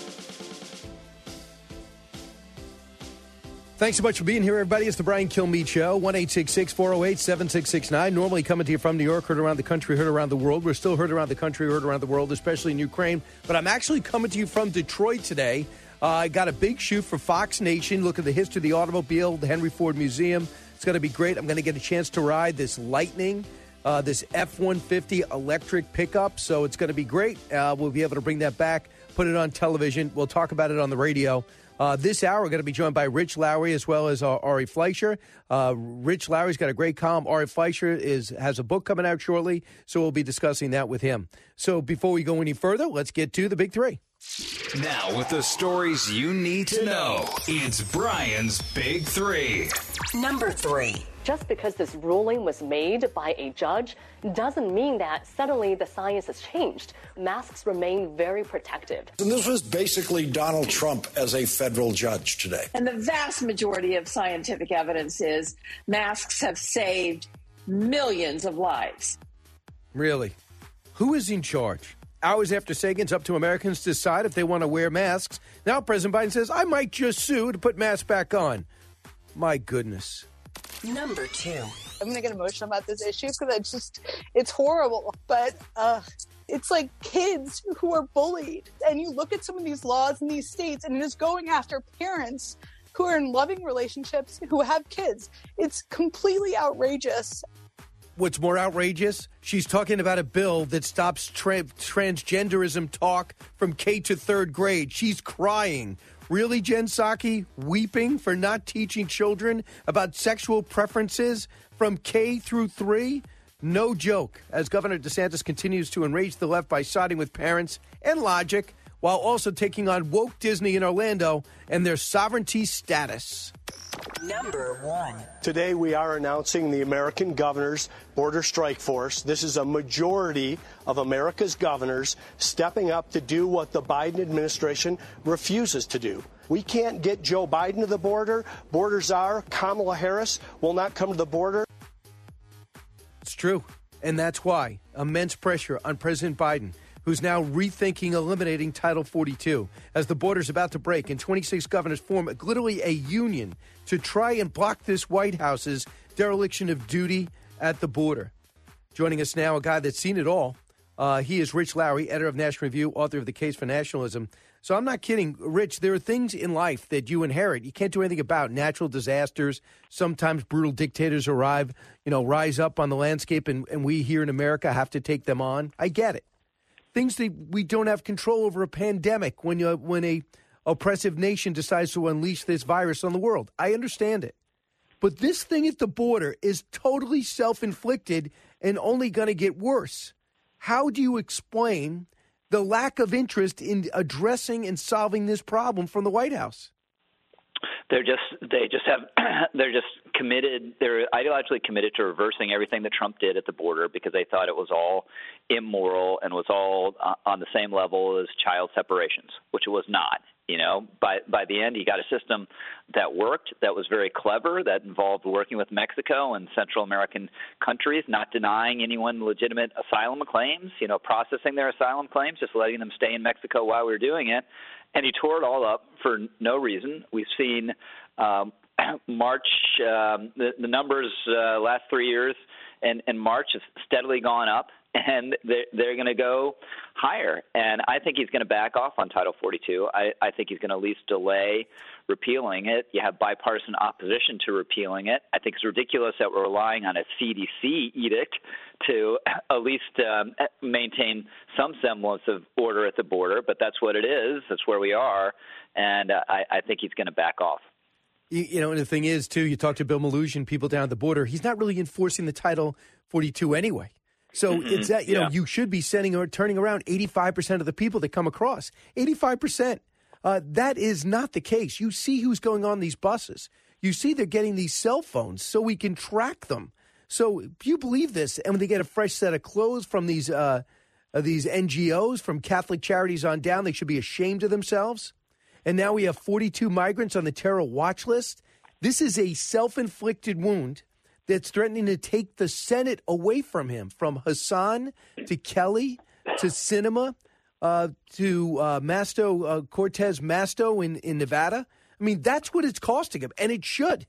Thanks so much for being here, everybody. It's the Brian Kilmeade Show, one eight six six, four oh eight, seven six six nine. Normally coming to you from New York, heard around the country, heard around the world. We're still heard around the country, heard around the world, especially in Ukraine. But I'm actually coming to you from Detroit today. Uh, I got a big shoot for Fox Nation. Look at the history of the automobile, the Henry Ford Museum. It's going to be great. I'm going to get a chance to ride this Lightning, uh, this F one fifty electric pickup. So it's going to be great. Uh, we'll be able to bring that back, put it on television. We'll talk about it on the radio. Uh, this hour, we're going to be joined by Rich Lowry as well as uh, Ari Fleischer. Uh, Rich Lowry's got a great column. Ari Fleischer is has a book coming out shortly, so we'll be discussing that with him. So before we go any further, let's get to the Big Three. Now with the stories you need to know, it's Brian's Big Three. Number three. Just because this ruling was made by a judge doesn't mean that suddenly the science has changed. Masks remain very protective. And this was basically Donald Trump as a federal judge today. And the vast majority of scientific evidence is masks have saved millions of lives. Really? Who is in charge? Hours after saying it's up to Americans to decide if they want to wear masks, now President Biden says, I might just sue to put masks back on. My goodness. Number two. I'm going to get emotional about this issue because it's just, it's horrible. But uh, it's like kids who are bullied. And you look at some of these laws in these states and it is going after parents who are in loving relationships, who have kids. It's completely outrageous. What's more outrageous? She's talking about a bill that stops tra- transgenderism talk from K to third grade. She's crying. Really, Jen Psaki, weeping for not teaching children about sexual preferences from K through three? No joke. As Governor DeSantis continues to enrage the left by siding with parents and logic, while also taking on woke Disney in Orlando and their sovereignty status. Number one. Today we are announcing the American Governors Border Strike Force. This is a majority of America's governors stepping up to do what the Biden administration refuses to do. We can't get Joe Biden to the border. Border czar Kamala Harris will not come to the border. It's true. And that's why immense pressure on President Biden, who's now rethinking eliminating Title forty-two. As the border's about to break and twenty-six governors form literally a union to try and block this White House's dereliction of duty at the border. Joining us now, a guy that's seen it all. Uh, he is Rich Lowry, editor of National Review, author of The Case for Nationalism. So I'm not kidding. Rich, there are things in life that you inherit. You can't do anything about natural disasters. Sometimes brutal dictators arrive, you know, rise up on the landscape, and, and we here in America have to take them on. I get it. Things that we don't have control over, a pandemic, when you, when a oppressive nation decides to unleash this virus on the world. I understand it. But this thing at the border is totally self-inflicted and only going to get worse. How do you explain the lack of interest in addressing and solving this problem from the White House? They're just they just have they're just committed they're ideologically committed to reversing everything that Trump did at the border because they thought it was all immoral and was all uh, on the same level as child separations, which it was not. You know, by by the end, he got a system that worked, that was very clever, that involved working with Mexico and Central American countries, not denying anyone legitimate asylum claims, you know, processing their asylum claims, just letting them stay in Mexico while we were doing it. And he tore it all up for no reason. We've seen um, March, um, the, the numbers uh, last three years and, and March have steadily gone up. And they're, they're going to go higher. And I think he's going to back off on Title forty-two. I, I think he's going to at least delay repealing it. You have bipartisan opposition to repealing it. I think it's ridiculous that we're relying on a C D C edict to at least um, maintain some semblance of order at the border. But that's what it is. That's where we are. And uh, I, I think he's going to back off. You, you know, and the thing is, too, you talk to Bill Maloogian, people down at the border, he's not really enforcing the Title forty-two anyway. So mm-hmm. it's that, you yeah. know, you should be sending or turning around eighty-five percent of the people that come across. eighty-five percent. Uh, that is not the case. You see who's going on these buses. You see they're getting these cell phones so we can track them. So if you believe this, and when they get a fresh set of clothes from these uh, uh, these N G Os, from Catholic Charities on down, they should be ashamed of themselves. And now we have forty-two migrants on the terror watch list. This is a self-inflicted wound that's threatening to take the Senate away from him, from Hassan to Kelly to Sinema uh, to uh, Masto, uh, Cortez Masto in, in Nevada. I mean, that's what it's costing him, and it should.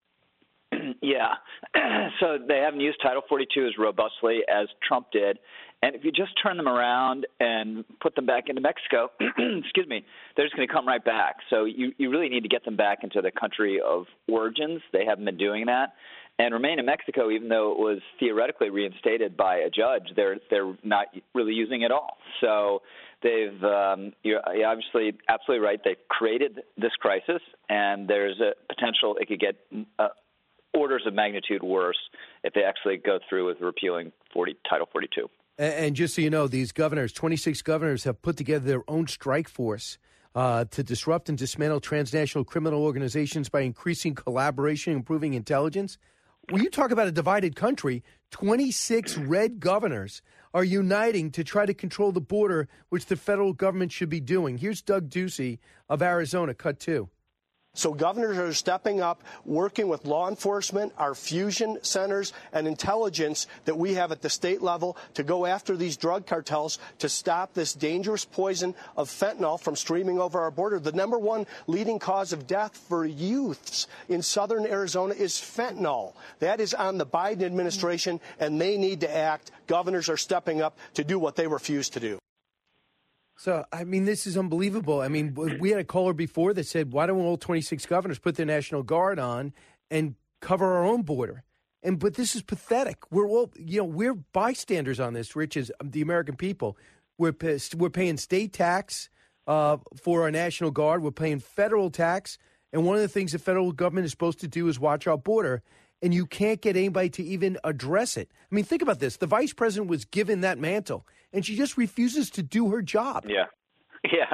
Yeah. So they haven't used Title forty-two as robustly as Trump did. And if you just turn them around and put them back into Mexico, excuse me, they're just going to come right back. So you, you really need to get them back into the country of origins. They haven't been doing that. And remain in Mexico, even though it was theoretically reinstated by a judge, they're they're not really using it at all. So they've um, you're obviously absolutely right. They've created this crisis, and there's a potential it could get uh, orders of magnitude worse if they actually go through with repealing forty, Title forty-two. And, and just so you know, these governors, twenty-six governors, have put together their own strike force Uh, to disrupt and dismantle transnational criminal organizations by increasing collaboration, improving intelligence. When you talk about a divided country, twenty-six red governors are uniting to try to control the border, which the federal government should be doing. Here's Doug Ducey of Arizona, cut two. So governors are stepping up, working with law enforcement, our fusion centers, and intelligence that we have at the state level to go after these drug cartels to stop this dangerous poison of fentanyl from streaming over our border. The number one leading cause of death for youths in southern Arizona is fentanyl. That is on the Biden administration, and they need to act. Governors are stepping up to do what they refuse to do. So, I mean, this is unbelievable. I mean, we had a caller before that said, why don't all twenty-six governors put their National Guard on and cover our own border? And but this is pathetic. We're all, you know, we're bystanders on this, Rich, as the American people. We're, we're paying state tax uh, for our National Guard. We're paying federal tax. And one of the things the federal government is supposed to do is watch our border. And you can't get anybody to even address it. I mean, think about this. The vice president was given that mantle, and she just refuses to do her job. Yeah. Yeah.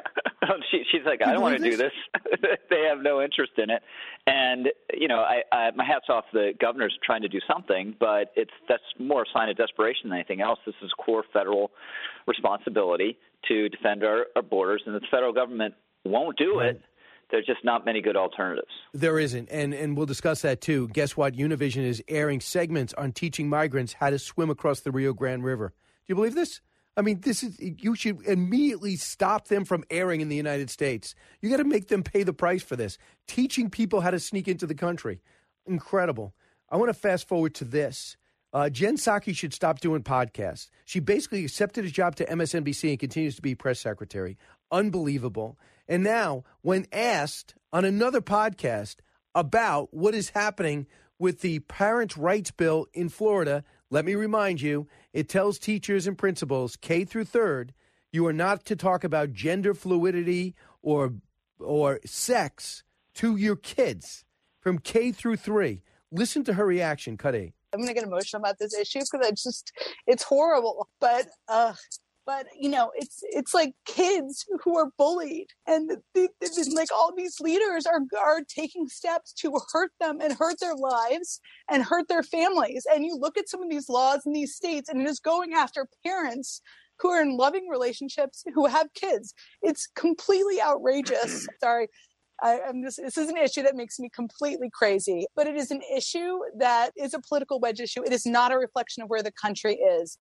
she, she's like, I don't want to do this. They have no interest in it. And, you know, I, I, my hat's off the governor's trying to do something, but it's that's more a sign of desperation than anything else. This is core federal responsibility to defend our, our borders, and the federal government won't do it. There's just not many good alternatives. There isn't, and and we'll discuss that too. Guess what? Univision is airing segments on teaching migrants how to swim across the Rio Grande River. Do you believe this? I mean, this is you should immediately stop them from airing in the United States. You got to make them pay the price for this. Teaching people how to sneak into the country. Incredible. I want to fast forward to this. Uh, Jen Psaki should stop doing podcasts. She basically accepted a job to M S N B C and continues to be press secretary. Unbelievable. And now, when asked on another podcast about what is happening with the Parents' Rights Bill in Florida, let me remind you, it tells teachers and principals, K through third, you are not to talk about gender fluidity or or sex to your kids from K through three. Listen to her reaction, Cut eight. I'm going to get emotional about this issue because it's just, it's horrible. But, uh, but you know, it's it's like kids who are bullied, and the, the, like all these leaders are are taking steps to hurt them and hurt their lives and hurt their families. And you look at some of these laws in these states, and it is going after parents who are in loving relationships who have kids. It's completely outrageous. Sorry. I, I'm just, this is an issue that makes me completely crazy, but it is an issue that is a political wedge issue. It is not a reflection of where the country is.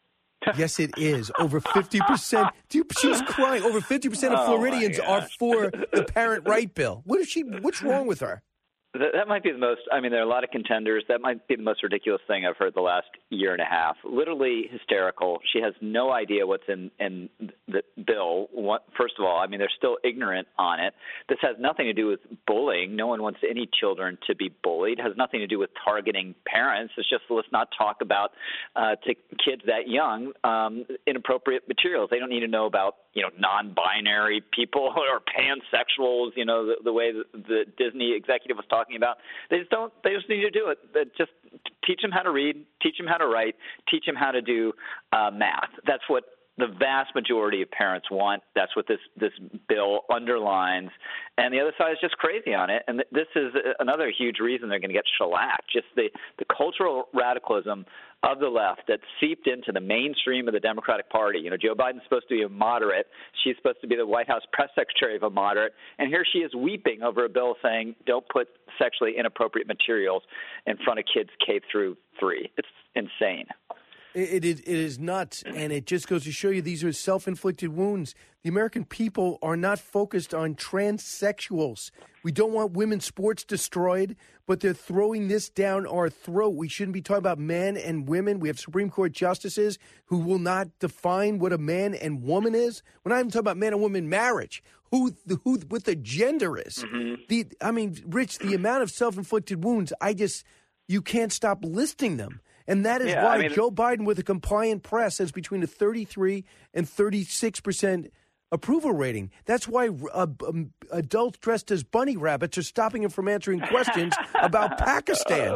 Yes, it is. Over fifty percent. She's crying. Over fifty percent of Oh, Floridians my are gosh. for the parent right bill. What is she? What's wrong with her? That, that might be the most, I mean, there are a lot of contenders. That might be the most ridiculous thing I've heard the last year and a half. Literally hysterical. She has no idea what's in, in the bill. What, first of all, I mean, they're still ignorant on it. This has nothing to do with bullying. No one wants any children to be bullied. It has nothing to do with targeting parents. It's just let's not talk about uh, to kids that young um, inappropriate materials. They don't need to know about, you know, non-binary people or pansexuals, you know, the, the way the, the Disney executive was talking about. They just don't, they just need to do it. They just teach them how to read, teach them how to write, teach them how to do uh, math. That's what the vast majority of parents want. That's what this, this bill underlines. And the other side is just crazy on it. And th- this is another huge reason they're going to get shellacked. Just the, the cultural radicalism of the left that seeped into the mainstream of the Democratic Party. You know, Joe Biden's supposed to be a moderate. She's supposed to be the White House press secretary of a moderate. And here she is weeping over a bill saying, don't put sexually inappropriate materials in front of kids K through three. It's insane. It, it, it is nuts, and it just goes to show you these are self-inflicted wounds. The American people are not focused on transsexuals. We don't want women's sports destroyed, but they're throwing this down our throat. We shouldn't be talking about men and women. We have Supreme Court justices who will not define what a man and woman is. We're not even talking about man and woman marriage. Who, who, what the gender is. Mm-hmm. The, I mean, Rich, the amount of self-inflicted wounds, I just, you can't stop listing them. And that is Yeah, why I mean- Joe Biden, with a compliant press, has between a thirty-three and thirty-six percent approval rating. That's why uh, um, adults dressed as bunny rabbits are stopping him from answering questions about Pakistan.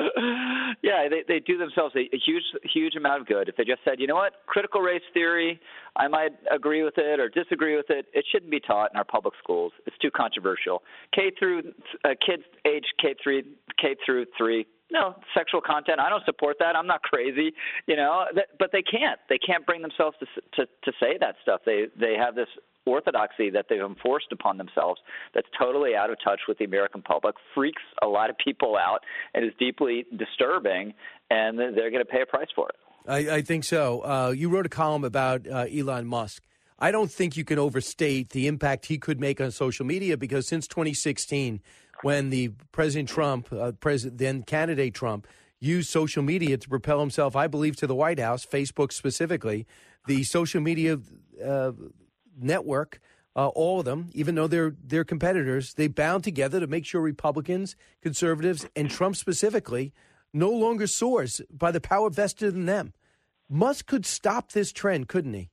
Yeah, they they do themselves a, a huge huge amount of good. If they just said, you know what, critical race theory, I might agree with it or disagree with it. It shouldn't be taught in our public schools. It's too controversial. K through uh, kids age K three K through three. No, sexual content. I don't support that. I'm not crazy, you know. That, but they can't. They can't bring themselves to to to say that stuff. They they have this orthodoxy that they've enforced upon themselves that's totally out of touch with the American public, freaks a lot of people out, and is deeply disturbing, and they're going to pay a price for it. I, I think so. Uh, you wrote a column about uh, Elon Musk. I don't think you can overstate the impact he could make on social media, because since twenty sixteen, when the President Trump, uh, President then candidate Trump, used social media to propel himself, I believe, to the White House, Facebook specifically, the social media uh, network, uh, all of them, even though they're they're competitors, they bound together to make sure Republicans, conservatives, and Trump specifically no longer soars by the power vested in them. Musk could stop this trend, couldn't he?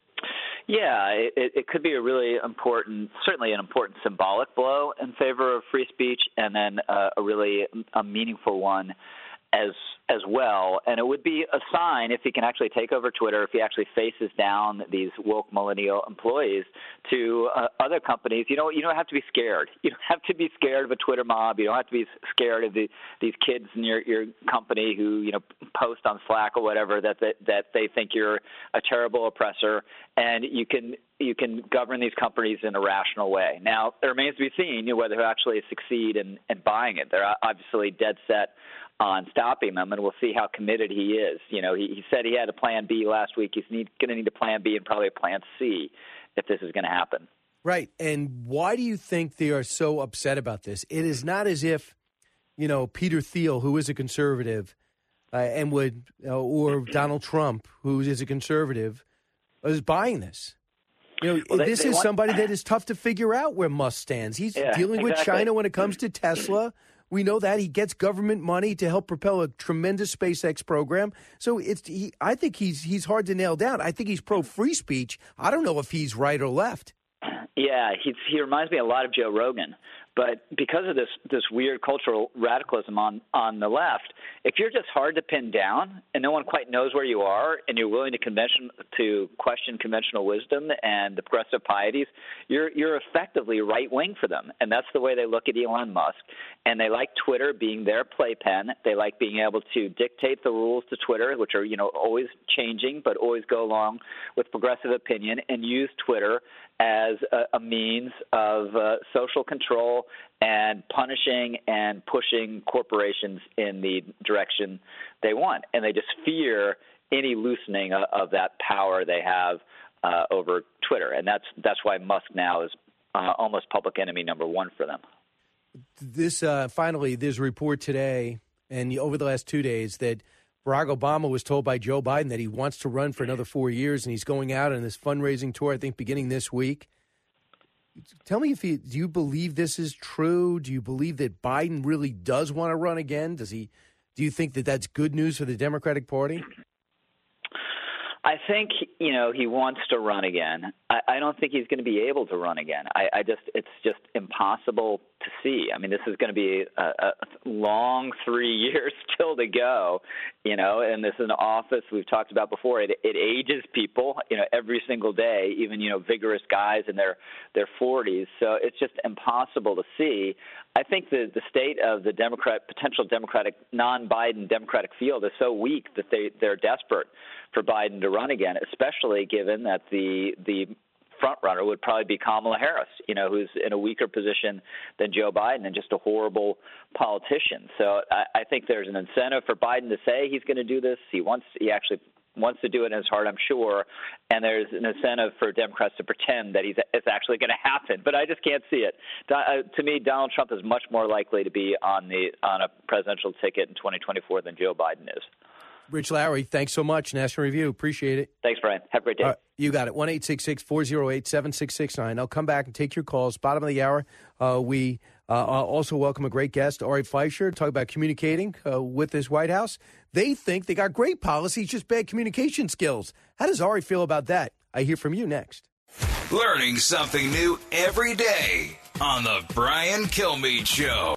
Yeah, it, it could be a really important, certainly an important symbolic blow in favor of free speech, and then uh, a really a meaningful one as as well. And it would be a sign if he can actually take over Twitter, if he actually faces down these woke millennial employees to uh, other companies. You know, you don't have to be scared. You don't have to be scared of a Twitter mob. You don't have to be scared of the, these kids in your, your company who, you know, post on Slack or whatever that, that that they think you're a terrible oppressor. And you can you can govern these companies in a rational way. Now, it remains to be seen, you know, whether he'll actually succeed in, in buying it. They're obviously dead set on stopping them, and we'll see how committed he is. You know, he, he said he had a plan B last week. He's need, going to need a plan B and probably a plan C if this is going to happen. Right. And why do you think they are so upset about this? It is not as if, you know, Peter Thiel, who is a conservative, uh, and would, uh, or Donald Trump, who is a conservative, is buying this. You know, well, they, this they is want, somebody that is tough to figure out where Musk stands. He's yeah, dealing with exactly. China when it comes to Tesla. We know that. He gets government money to help propel a tremendous SpaceX program. So it's he, I think he's he's hard to nail down. I think he's pro-free speech. I don't know if he's right or left. Yeah, he's, he reminds me a lot of Joe Rogan. But because of this this weird cultural radicalism on, on the left, if you're just hard to pin down and no one quite knows where you are and you're willing to convention to question conventional wisdom and the progressive pieties, you're you're effectively right wing for them. And that's the way they look at Elon Musk. And they like Twitter being their playpen. They like being able to dictate the rules to Twitter, which are, you know, always changing, but always go along with progressive opinion, and use Twitter as a, a means of uh, social control and punishing and pushing corporations in the direction they want. And they just fear any loosening of, of that power they have uh, over Twitter. And that's that's why Musk now is uh, almost public enemy number one for them. This uh, finally, there's a report today and over the last two days that Barack Obama was told by Joe Biden that he wants to run for another four years, and he's going out on this fundraising tour, I think, beginning this week. Tell me if you do you believe this is true? Do you believe that Biden really does want to run again? Does he? Do you think that that's good news for the Democratic Party? I think, you know, he wants to run again. I, I don't think he's going to be able to run again. I, I just, it's just impossible to see. I mean, this is going to be a, a long three years still to go, you know, and this is an office we've talked about before. It, it ages people, you know, every single day, even, you know, vigorous guys in their, their forties. So it's just impossible to see. I think the, the state of the Democrat, potential Democratic, non-Biden Democratic field is so weak that they, they're desperate for Biden to run again, especially given that the the front runner would probably be Kamala Harris, you know, who's in a weaker position than Joe Biden and just a horrible politician. So I, I think there's an incentive for Biden to say he's going to do this. He wants he actually wants to do it in his heart, I'm sure, and there's an incentive for Democrats to pretend that he's it's actually going to happen. But I just can't see it. Uh, to me, Donald Trump is much more likely to be on the on a presidential ticket in twenty twenty-four than Joe Biden is. Rich Lowry, thanks so much. National Review. Appreciate it. Thanks, Brian. Have a great day. Uh, you got it. one eight six six, four oh eight, seven six six nine. I'll come back and take your calls. Bottom of the hour, uh, we uh, also welcome a great guest, Ari Fleischer, talk about communicating uh, with this White House. They think they got great policies, just bad communication skills. How does Ari feel about that? I hear from you next. Learning something new every day on the Brian Kilmeade Show.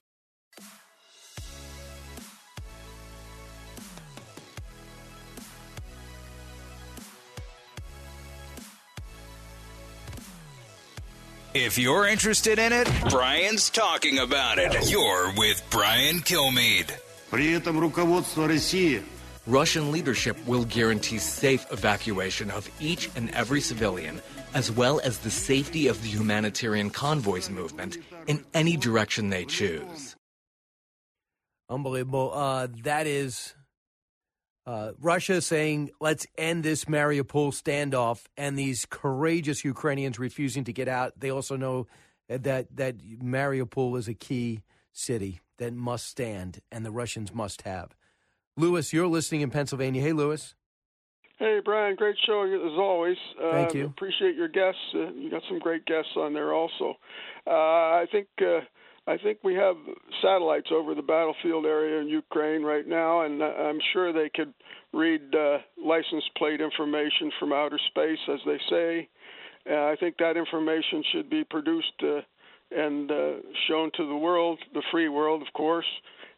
If you're interested in it, Brian's talking about it. You're with Brian Kilmeade. При этом руководство России Russian leadership will guarantee safe evacuation of each and every civilian, as well as the safety of the humanitarian convoys movement in any direction they choose. Unbelievable. Uh, that is uh, Russia saying, let's end this Mariupol standoff, and these courageous Ukrainians refusing to get out. They also know that, that Mariupol is a key city that must stand, and the Russians must have. Lewis, you're listening in Pennsylvania. Hey, Lewis. Hey, Brian. Great show as always. Thank uh, you. Appreciate your guests. Uh, you got some great guests on there also. Uh, I think uh, I think we have satellites over the battlefield area in Ukraine right now, and I'm sure they could read uh, license plate information from outer space, as they say. Uh, I think that information should be produced uh, and uh, shown to the world, the free world, of course.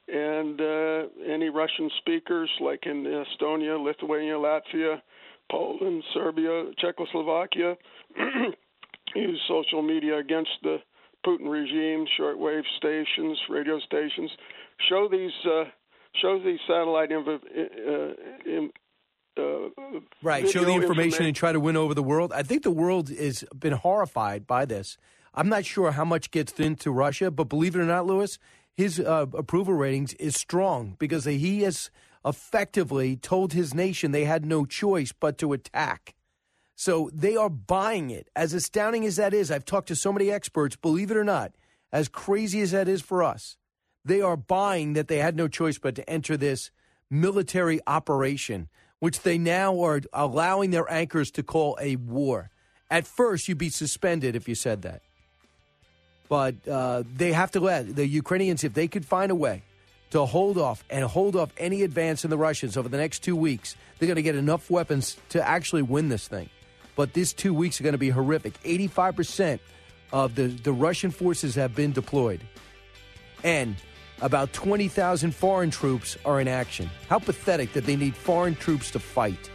and uh, any Russian speakers, like in Estonia, Lithuania, Latvia, Poland, Serbia, Czechoslovakia, use social media against the Putin regime, shortwave stations, radio stations, show these uh, show these satellite inv- uh, in, uh, right, show the information, information and try to win over the world. I think the world has been horrified by this. I'm not sure how much gets into Russia, but believe it or not, Lewis, his uh, approval ratings is strong because he has effectively told his nation they had no choice but to attack. So they are buying it. As astounding as that is, I've talked to so many experts, believe it or not, as crazy as that is for us, they are buying that they had no choice but to enter this military operation, which they now are allowing their anchors to call a war. At first, you'd be suspended if you said that. But uh, they have to let the Ukrainians, if they could find a way to hold off and hold off any advance in the Russians over the next two weeks, they're going to get enough weapons to actually win this thing. But these two weeks are going to be horrific. eighty-five percent of the, the Russian forces have been deployed. And about twenty thousand foreign troops are in action. How pathetic that they need foreign troops to fight.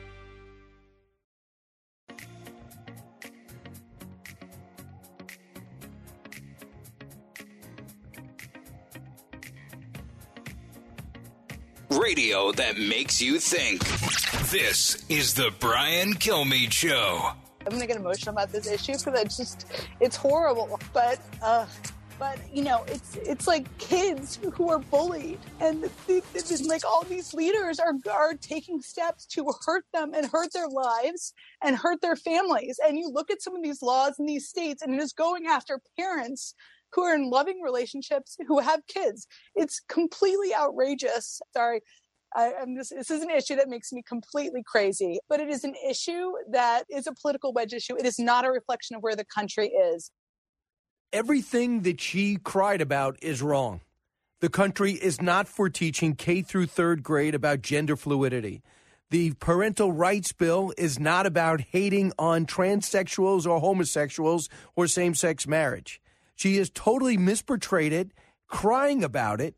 Radio that makes you think. This is the Brian Kilmeade Show. I'm going to get emotional about this issue because it's just, it's horrible. But, uh, but you know, it's it's like kids who are bullied, and it's like all these leaders are are taking steps to hurt them and hurt their lives and hurt their families. And you look at some of these laws in these states, and it is going after parents who are in loving relationships, who have kids. It's completely outrageous. Sorry, I, I'm just, this is an issue that makes me completely crazy, but it is an issue that is a political wedge issue. It is not a reflection of where the country is. Everything that she cried about is wrong. The country is not for teaching K through third grade about gender fluidity. The parental rights bill is not about hating on transsexuals or homosexuals or same-sex marriage. She has totally misportrayed it, crying about it,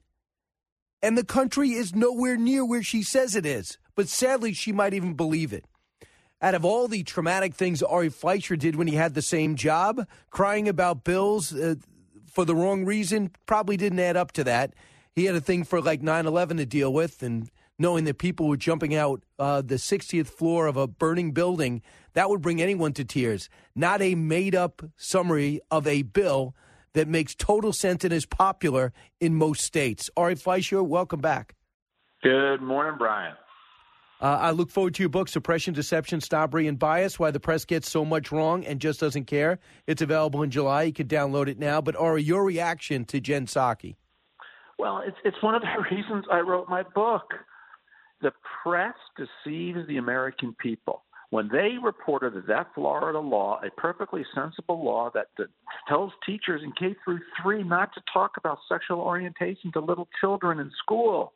and the country is nowhere near where she says it is. But sadly, she might even believe it. Out of all the traumatic things Ari Fleischer did when he had the same job, crying about bills uh, for the wrong reason probably didn't add up to that. He had a thing for like nine eleven to deal with, and knowing that people were jumping out uh, the sixtieth floor of a burning building, that would bring anyone to tears. Not a made-up summary of a bill that makes total sense and is popular in most states. Ari Fleischer, welcome back. Good morning, Brian. Uh, I look forward to your book, Suppression, Deception, Snobbery, and Bias, Why the Press Gets So Much Wrong and Just Doesn't Care. It's available in July. You can download it now. But, Ari, your reaction to Jen Psaki? Well, it's, it's one of the reasons I wrote my book. The press deceives the American people. When they reported that that Florida law, a perfectly sensible law that, that tells teachers in K through three not to talk about sexual orientation to little children in school,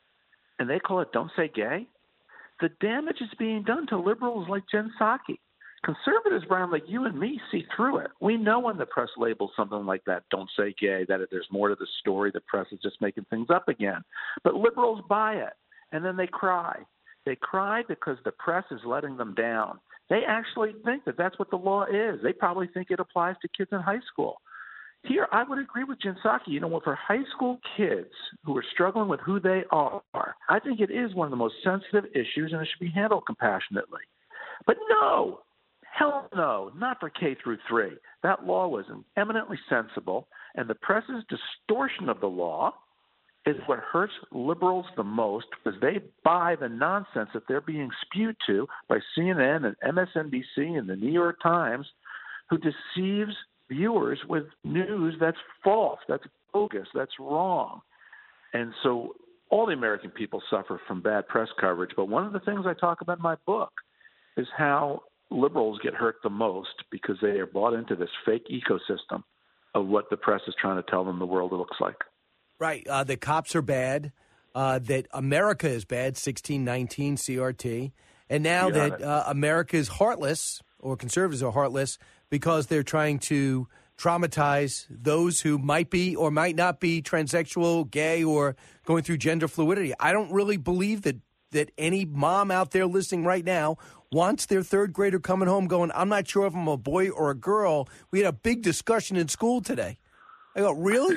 and they call it Don't Say Gay, the damage is being done to liberals like Jen Psaki. Conservatives, Brian, like you and me, see through it. We know when the press labels something like that, Don't Say Gay, that there's more to the story, the press is just making things up again. But liberals buy it, and then they cry. They cry because the press is letting them down. They actually think that that's what the law is. They probably think it applies to kids in high school. Here, I would agree with Jen Psaki. You know, for high school kids who are struggling with who they are, I think it is one of the most sensitive issues, and it should be handled compassionately. But no, hell no, not for K through three. That law was eminently sensible, and the press's distortion of the law is what hurts liberals the most because they buy the nonsense that they're being spewed to by C N N and M S N B C and the New York Times, who deceives viewers with news that's false, that's bogus, that's wrong. And so all the American people suffer from bad press coverage. But one of the things I talk about in my book is how liberals get hurt the most because they are bought into this fake ecosystem of what the press is trying to tell them the world looks like. Right. Uh, the cops are bad, uh, that America is bad, sixteen nineteen C R T. And now that uh, America is heartless, or conservatives are heartless, because they're trying to traumatize those who might be or might not be transsexual, gay, or going through gender fluidity. I don't really believe that, that any mom out there listening right now wants their third grader coming home going, I'm not sure if I'm a boy or a girl. We had a big discussion in school today. I go, really?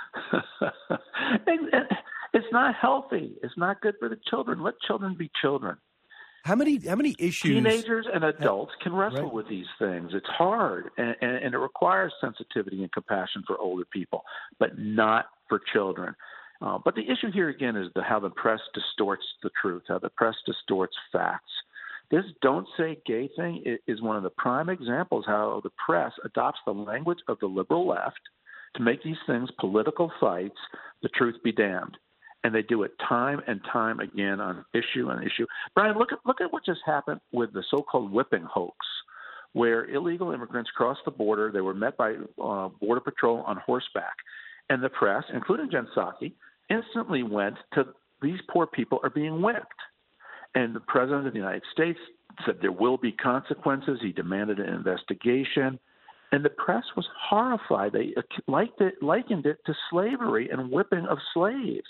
It's not healthy. It's not good for the children. Let children be children. How many how many issues? Teenagers and adults can wrestle right. with these things. It's hard, and, and, and it requires sensitivity and compassion for older people, but not for children. Uh, but the issue here, again, is the, how the press distorts the truth, how the press distorts facts. This don't say gay thing is one of the prime examples how the press adopts the language of the liberal left to make these things political fights, the truth be damned. And they do it time and time again on issue on issue. Brian, look at look at what just happened with the so-called whipping hoax, where illegal immigrants crossed the border. They were met by uh, Border Patrol on horseback. And the press, including Jen Psaki, instantly went to these poor people are being whipped. And the President of the United States said there will be consequences. He demanded an investigation. And the press was horrified. They liked it, likened it to slavery and whipping of slaves.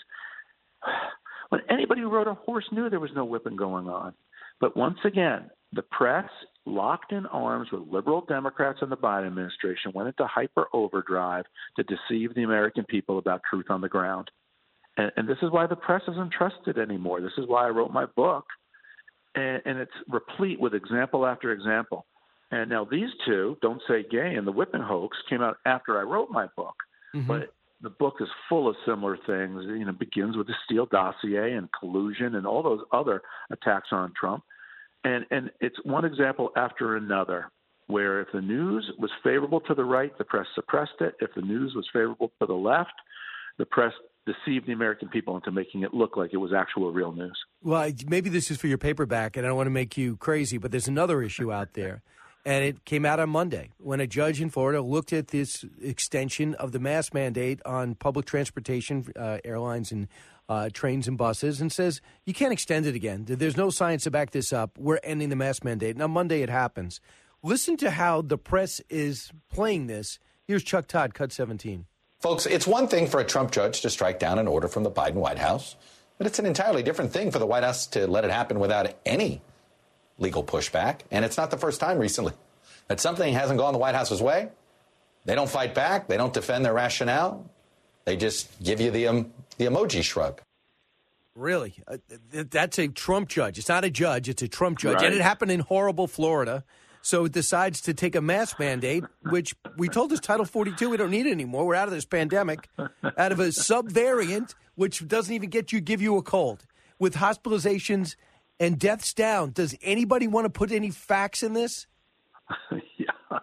When anybody who rode a horse knew there was no whipping going on. But once again, the press, locked in arms with liberal Democrats in the Biden administration, went into hyper overdrive to deceive the American people about truth on the ground. And, and this is why the press isn't trusted anymore. This is why I wrote my book. And, and it's replete with example after example. And now these two, Don't Say Gay and the whipping hoax, came out after I wrote my book. Mm-hmm. But the book is full of similar things. You know, it begins with the Steele dossier and collusion and all those other attacks on Trump. And and it's one example after another where if the news was favorable to the right, the press suppressed it. If the news was favorable to the left, the press deceived the American people into making it look like it was actual real news. Well, maybe this is for your paperback, and I don't want to make you crazy, but there's another issue out there. And it came out on Monday when a judge in Florida looked at this extension of the mask mandate on public transportation, uh, airlines and uh, trains and buses, and says, you can't extend it again. There's no science to back this up. We're ending the mask mandate. Now, Monday it happens. Listen to how the press is playing this. Here's Chuck Todd, Cut seventeen. Folks, it's one thing for a Trump judge to strike down an order from the Biden White House, but it's an entirely different thing for the White House to let it happen without any legal pushback. And it's not the first time recently that something hasn't gone the White House's way. They don't fight back. They don't defend their rationale. They just give you the um, the emoji shrug. Really? Uh, th- that's a Trump judge. It's not a judge. It's a Trump judge. Right. And it happened in horrible Florida. So it decides to take a mask mandate, which we told us Title forty-two, we don't need it anymore. We're out of this pandemic, out of a subvariant, which doesn't even get you, give you a cold. With hospitalizations and deaths down, does anybody want to put any facts in this? yeah.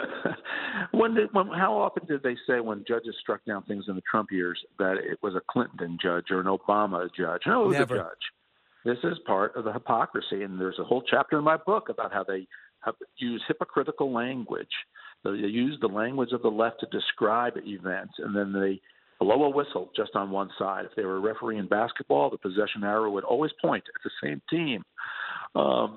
when, did, when how often did they say when judges struck down things in the Trump years that it was a Clinton judge or an Obama judge? No, it was Never. a judge. This is part of the hypocrisy, and there's a whole chapter in my book about how they have use hypocritical language. They use the language of the left to describe events, and then they blow a whistle just on one side. If they were a referee in basketball, the possession arrow would always point at the same team. Um,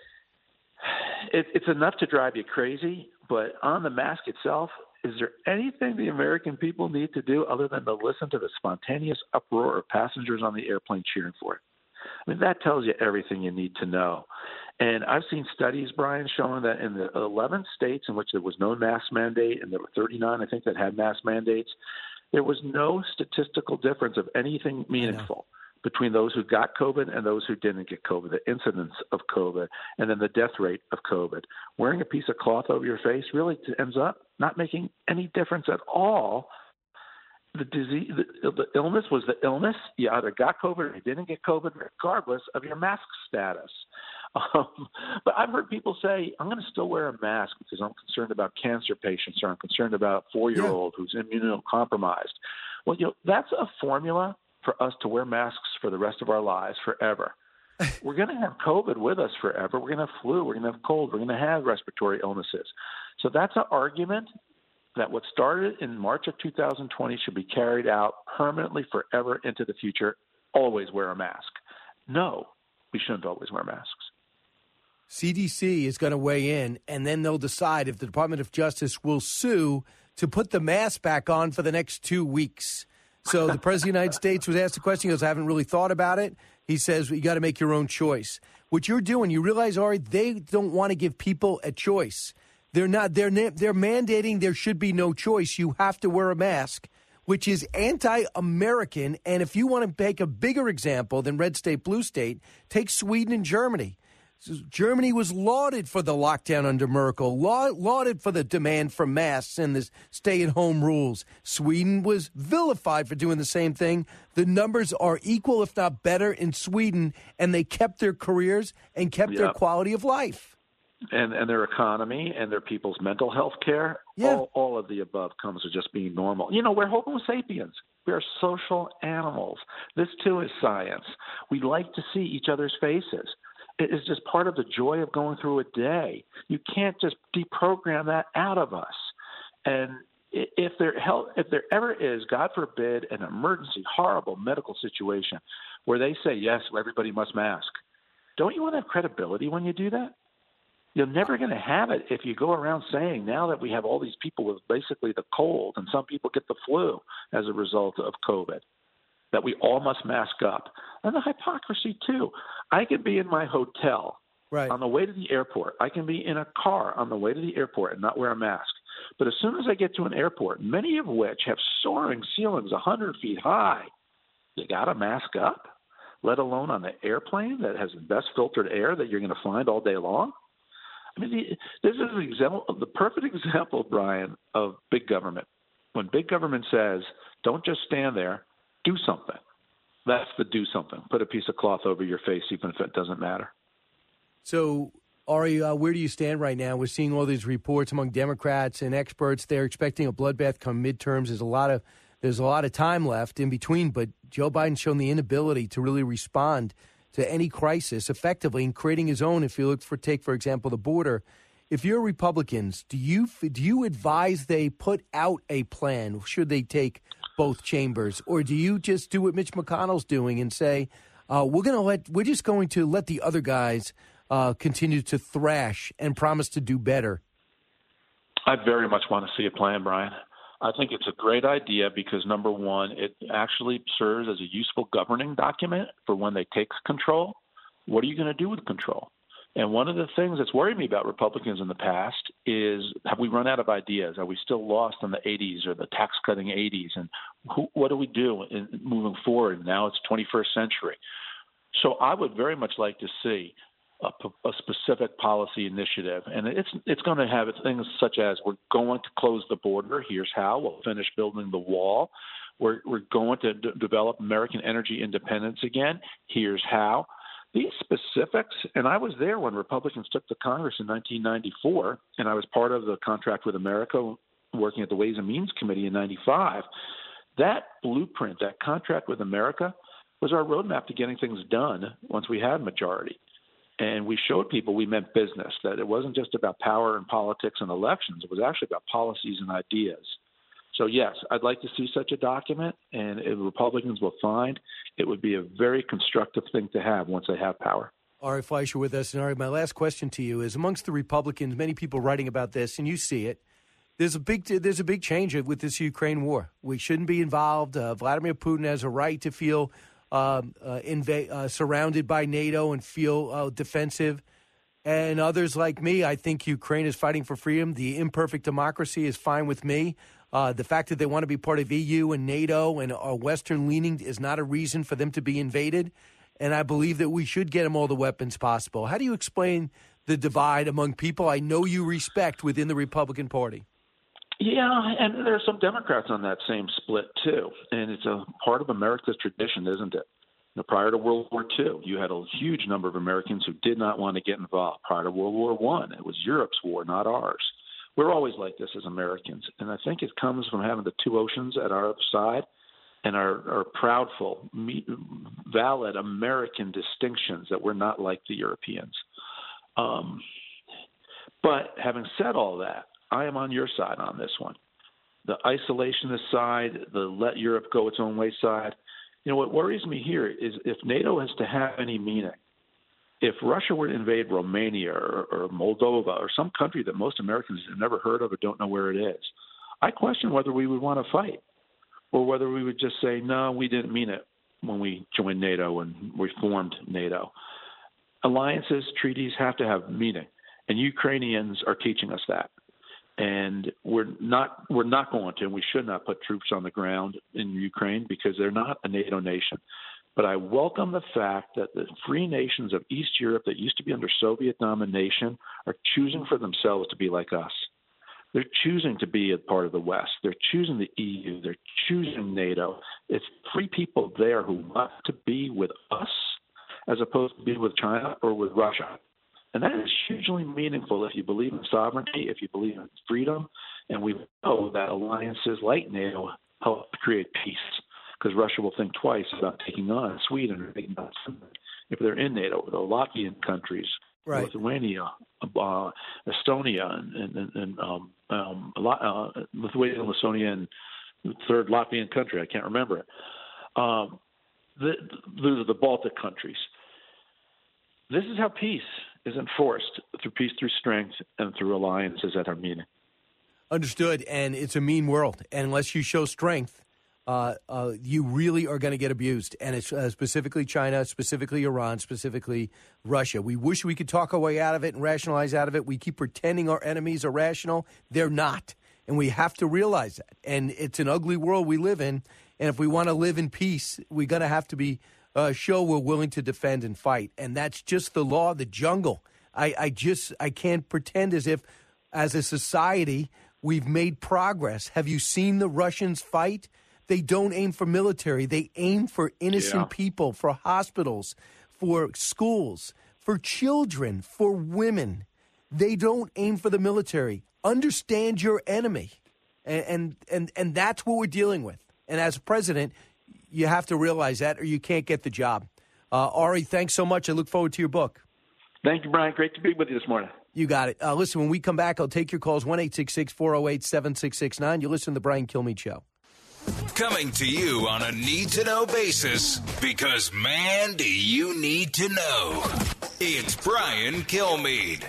it, it's enough to drive you crazy, but on the mask itself, is there anything the American people need to do other than to listen to the spontaneous uproar of passengers on the airplane cheering for it? I mean, that tells you everything you need to know. And I've seen studies, Brian, showing that in the eleven states in which there was no mask mandate, and there were thirty-nine, I think, that had mask mandates, there was no statistical difference of anything meaningful between those who got COVID and those who didn't get COVID, the incidence of COVID, and then the death rate of COVID. Wearing a piece of cloth over your face really ends up not making any difference at all. The disease, the, the illness was the illness. You either got COVID or you didn't get COVID, regardless of your mask status. Um, but I've heard people say, I'm going to still wear a mask because I'm concerned about cancer patients or I'm concerned about a four-year-old yeah. who's immunocompromised. Well, you know, that's a formula for us to wear masks for the rest of our lives forever. We're going to have COVID with us forever. We're going to have flu. We're going to have cold. We're going to have respiratory illnesses. So that's an argument that what started in March of two thousand twenty should be carried out permanently forever into the future. Always wear a mask. No, we shouldn't always wear masks. C D C is going to weigh in, and then they'll decide if the Department of Justice will sue to put the mask back on for the next two weeks. So the President of the United States was asked the question. He goes, I haven't really thought about it. He says, well, you got to make your own choice. What you're doing, you realize, Ari, they don't want to give people a choice. They're not. They're they're mandating there should be no choice. You have to wear a mask, which is anti-American. And if you want to take a bigger example than red state, blue state, take Sweden and Germany. Germany was lauded for the lockdown under Merkel, lauded for the demand for masks and the stay-at-home rules. Sweden was vilified for doing the same thing. The numbers are equal, if not better, in Sweden, and they kept their careers and kept Yep. their quality of life. And and their economy and their people's mental health care, Yeah. all, all of the above comes with just being normal. You know, we're Homo sapiens. We are social animals. This, too, is science. We like to see each other's faces. It is just part of the joy of going through a day. You can't just deprogram that out of us. And i- if there hel- if there ever is, God forbid, an emergency, horrible medical situation where they say, yes, everybody must mask, don't you want to have credibility when you do that? You're never going to have it if you go around saying, now that we have all these people with basically the cold and some people get the flu as a result of COVID, that we all must mask up. And the hypocrisy, too. I could be in my hotel right. on the way to the airport. I can be in a car on the way to the airport and not wear a mask. But as soon as I get to an airport, many of which have soaring ceilings one hundred feet high, you got to mask up, let alone on the airplane that has the best filtered air that you're going to find all day long. I mean, the, this is an example, the perfect example, Brian, of big government. When big government says, don't just stand there, do something. That's the do something. Put a piece of cloth over your face, even if it doesn't matter. So, Ari, uh, where do you stand right now? We're seeing all these reports among Democrats and experts. They're expecting a bloodbath come midterms. There's a lot of there's a lot of time left in between, but Joe Biden's shown the inability to really respond to any crisis effectively in creating his own. If you look for, take, for example, the border. If you're Republicans, do you do you advise they put out a plan? Should they take both chambers, or do you just do what Mitch McConnell's doing and say, uh, we're going to let we're just going to let the other guys uh, continue to thrash and promise to do better? I very much want to see a plan, Brian. I think it's a great idea because, number one, it actually serves as a useful governing document for when they take control. What are you going to do with control? And one of the things that's worried me about Republicans in the past is, have we run out of ideas? Are we still lost in the eighties or the tax-cutting eighties? And who, what do we do in, moving forward? Now it's twenty-first century. So I would very much like to see a, a specific policy initiative. And it's it's going to have things such as, we're going to close the border. Here's how. We'll finish building the wall. We're, we're going to d- develop American energy independence again. Here's how. These specifics, and I was there when Republicans took to Congress in nineteen ninety-four, and I was part of the Contract with America working at the Ways and Means Committee in ninety-five. That blueprint, that Contract with America, was our roadmap to getting things done once we had majority. And we showed people we meant business, that it wasn't just about power and politics and elections. It was actually about policies and ideas. So, yes, I'd like to see such a document, and if Republicans will find it would be a very constructive thing to have once they have power. Ari Fleischer with us. And Ari, my last question to you is, amongst the Republicans, many people writing about this, and you see it, there's a big there's a big change with this Ukraine war. We shouldn't be involved. Uh, Vladimir Putin has a right to feel um, uh, inva- uh, surrounded by NATO and feel uh, defensive. And others like me, I think Ukraine is fighting for freedom. The imperfect democracy is fine with me. Uh, the fact that they want to be part of E U and NATO and are Western leaning is not a reason for them to be invaded. And I believe that we should get them all the weapons possible. How do you explain the divide among people I know you respect within the Republican Party? Yeah, and there are some Democrats on that same split, too. And it's a part of America's tradition, isn't it? Now, prior to World War Two, you had a huge number of Americans who did not want to get involved. Prior to World War One, it was Europe's war, not ours. We're always like this as Americans, and I think it comes from having the two oceans at our side and our, our proudful, valid American distinctions that we're not like the Europeans. Um, but having said all that, I am on your side on this one. The isolationist side, the let Europe go its own way side. You know, what worries me here is if NATO has to have any meaning, if Russia were to invade Romania or, or Moldova or some country that most Americans have never heard of or don't know where it is, I question whether we would want to fight or whether we would just say, no, we didn't mean it when we joined NATO and reformed NATO. Alliances, treaties have to have meaning, and Ukrainians are teaching us that. And we're not we're not going to, and we should not put troops on the ground in Ukraine because they're not a NATO nation. But I welcome the fact that the free nations of East Europe that used to be under Soviet domination are choosing for themselves to be like us. They're choosing to be a part of the West. They're choosing the E U. They're choosing NATO. It's free people there who want to be with us as opposed to be with China or with Russia. And that is hugely meaningful if you believe in sovereignty, if you believe in freedom. And we know that alliances like NATO help create peace, because Russia will think twice about taking on Sweden or taking on Finland if they're in NATO, the Latvian countries, right. Lithuania, uh, Estonia, and, and, and um, um, uh, Lithuania, and Estonia, and the third Latvian country, I can't remember it. Um, the, those are the Baltic countries. This is how peace is enforced, through peace, through strength, and through alliances that are meaning. Understood, and it's a mean world. And unless you show strength, uh, uh, you really are going to get abused. And it's uh, specifically China, specifically Iran, specifically Russia. We wish we could talk our way out of it and rationalize out of it. We keep pretending our enemies are rational. They're not. And we have to realize that. And it's an ugly world we live in. And if we want to live in peace, we're going to have to be uh, show we're willing to defend and fight. And that's just the law of the jungle. I, I just I can't pretend as if, as a society, we've made progress. Have you seen the Russians fight? They don't aim for military. They aim for innocent yeah. people, for hospitals, for schools, for children, for women. They don't aim for the military. Understand your enemy. And, and, and, and that's what we're dealing with. And as president, you have to realize that or you can't get the job. Uh, Ari, thanks so much. I look forward to your book. Thank you, Brian. Great to be with you this morning. You got it. Uh, listen, when we come back, I'll take your calls, one eight six six, four oh eight, seven six six nine. You listen to the Brian Kilmeade Show. Coming to you on a need-to-know basis, because, man, do you need to know. It's Brian Kilmeade.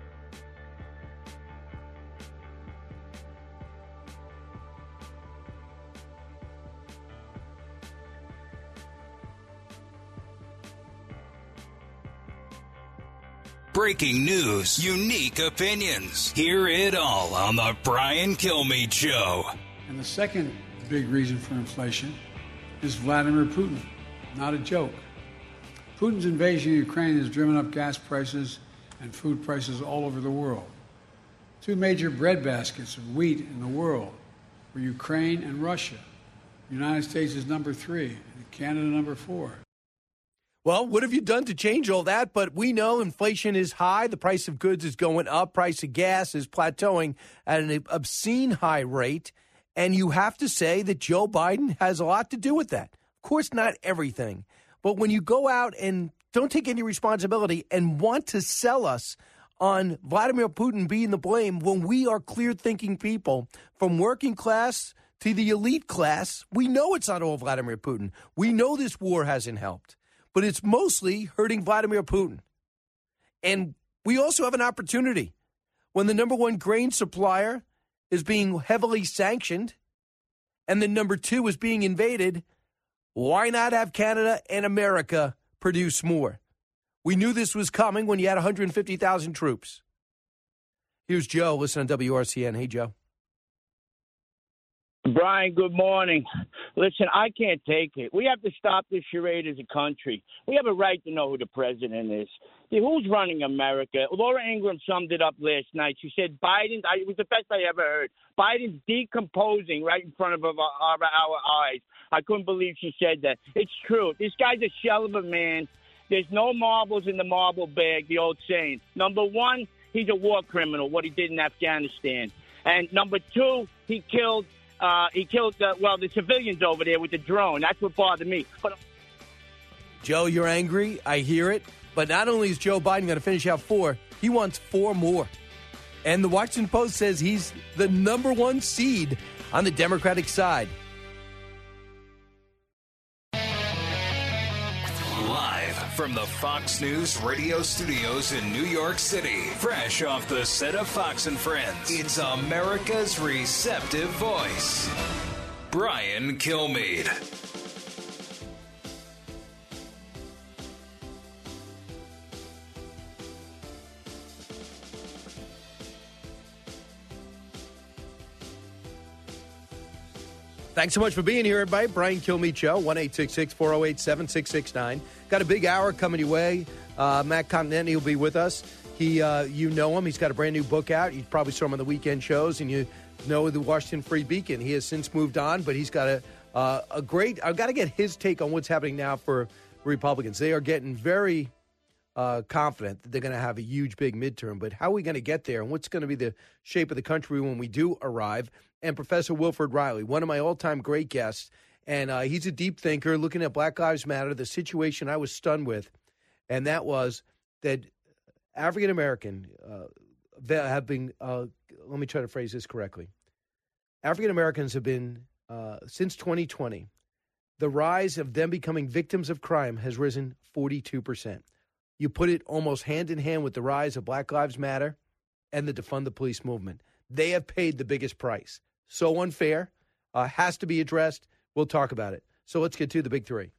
Breaking news, unique opinions. Hear it all on the Brian Kilmeade Show. And the second big reason for inflation is Vladimir Putin. Not a joke. Putin's invasion of Ukraine has driven up gas prices and food prices all over the world. Two major bread baskets of wheat in the world were Ukraine and Russia. The United States is number three, and Canada number four. Well, what have you done to change all that? But we know inflation is high. The price of goods is going up. Price of gas is plateauing at an obscene high rate. And you have to say that Joe Biden has a lot to do with that. Of course, not everything. But when you go out and don't take any responsibility and want to sell us on Vladimir Putin being the blame when we are clear-thinking people from working class to the elite class, we know it's not all Vladimir Putin. We know this war hasn't helped. But it's mostly hurting Vladimir Putin. And we also have an opportunity. When the number one grain supplier is being heavily sanctioned and the number two is being invaded, why not have Canada and America produce more? We knew this was coming when you had one hundred fifty thousand troops. Here's Joe. Listen on W R C N. Hey, Joe. Brian, good morning. Listen, I can't take it. We have to stop this charade as a country. We have a right to know who the president is. Who's running America? Laura Ingraham summed it up last night. She said Biden, it was the best I ever heard. Biden's decomposing right in front of our, our, our eyes. I couldn't believe she said that. It's true. This guy's a shell of a man. There's no marbles in the marble bag, the old saying. Number one, he's a war criminal, what he did in Afghanistan. And number two, he killed Uh, he killed, uh, well, the civilians over there with the drone. That's what bothered me. But Joe, you're angry. I hear it. But not only is Joe Biden going to finish out four, he wants four more. And the Washington Post says he's the number one seed on the Democratic side. Live from the Fox News radio studios in New York City. Fresh off the set of Fox and Friends, it's America's receptive voice, Brian Kilmeade. Thanks so much for being here, everybody. Brian Kilmeade Show, one eight six six, four oh eight, seven six six nine. Got a big hour coming your way. Uh, Matt Continenti will be with us. He, uh, you know him. He's got a brand new book out. You probably saw him on the weekend shows, and you know the Washington Free Beacon. He has since moved on, but he's got a uh, a great. I've got to get his take on what's happening now for Republicans. They are getting very uh, confident that they're going to have a huge, big midterm. But how are we going to get there, and what's going to be the shape of the country when we do arrive? And Professor Wilfred Reilly, one of my all-time great guests, and uh, he's a deep thinker looking at Black Lives Matter, the situation I was stunned with, and that was that African-American uh, have been, uh, let me try to phrase this correctly, African-Americans have been, uh, since twenty twenty, the rise of them becoming victims of crime has risen forty-two percent. You put it almost hand-in-hand with the rise of Black Lives Matter and the Defund the Police movement. They have paid the biggest price. So unfair, uh, has to be addressed. We'll talk about it. So let's get to the big three.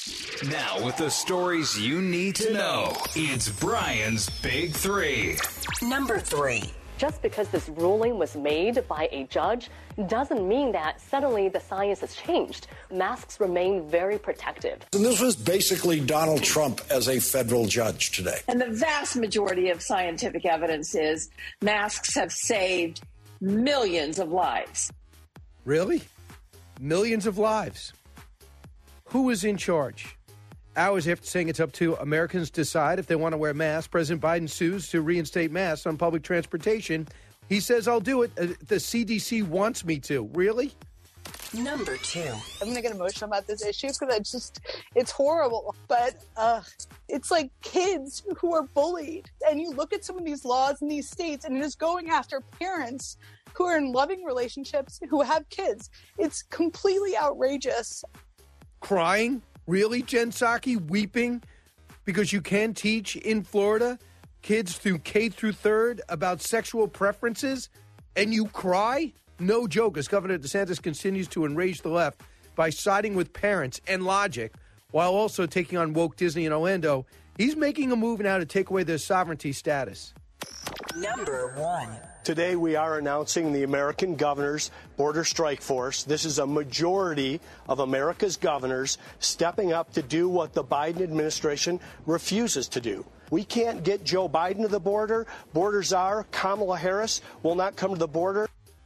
Now with the stories you need to know, it's Brian's Big Three. Number three. Just because this ruling was made by a judge doesn't mean that suddenly the science has changed. Masks remain very protective. And this was basically Donald Trump as a federal judge today. And the vast majority of scientific evidence is masks have saved millions of lives. Really? Millions of lives. Who is in charge? Hours after saying it's up to Americans to decide if they want to wear masks, President Biden sues to reinstate masks on public transportation. He says, I'll do it. Uh, the C D C wants me to. Really? Number two. I'm going to get emotional about this issue because it's just, it's horrible. But uh, it's like kids who are bullied. And you look at some of these laws in these states and it is going after parents who are in loving relationships, who have kids. It's completely outrageous. Crying? Really, Jen Psaki? Weeping? Because you can teach in Florida kids through K through third about sexual preferences and you cry? No joke, as Governor DeSantis continues to enrage the left by siding with parents and logic while also taking on woke Disney and Orlando. He's making a move now to take away their sovereignty status. Number one. Today, we are announcing the American Governors Border Strike Force. This is a majority of America's governors stepping up to do what the Biden administration refuses to do. We can't get Joe Biden to the border. Border czar Kamala Harris will not come to the border.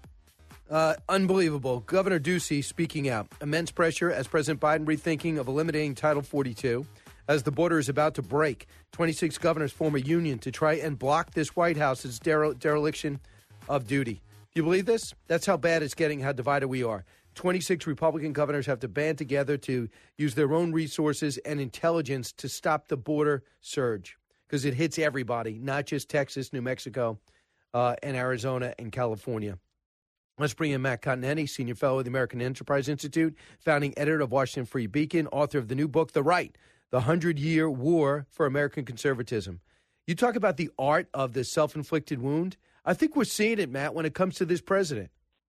Uh, unbelievable. Governor Ducey speaking out. Immense pressure as President Biden rethinking of eliminating Title forty-two. As the border is about to break, twenty-six governors form a union to try and block this White House's dere- dereliction of duty. Do you believe this? That's how bad it's getting, how divided we are. twenty-six Republican governors have to band together to use their own resources and intelligence to stop the border surge because it hits everybody, not just Texas, New Mexico, uh, and Arizona and California. Let's bring in Matt Continenti, senior fellow of the American Enterprise Institute, founding editor of Washington Free Beacon, author of the new book, The Right, The Hundred-Year War for American Conservatism. You talk about the art of the self-inflicted wound. I think we're seeing it, Matt, when it comes to this president.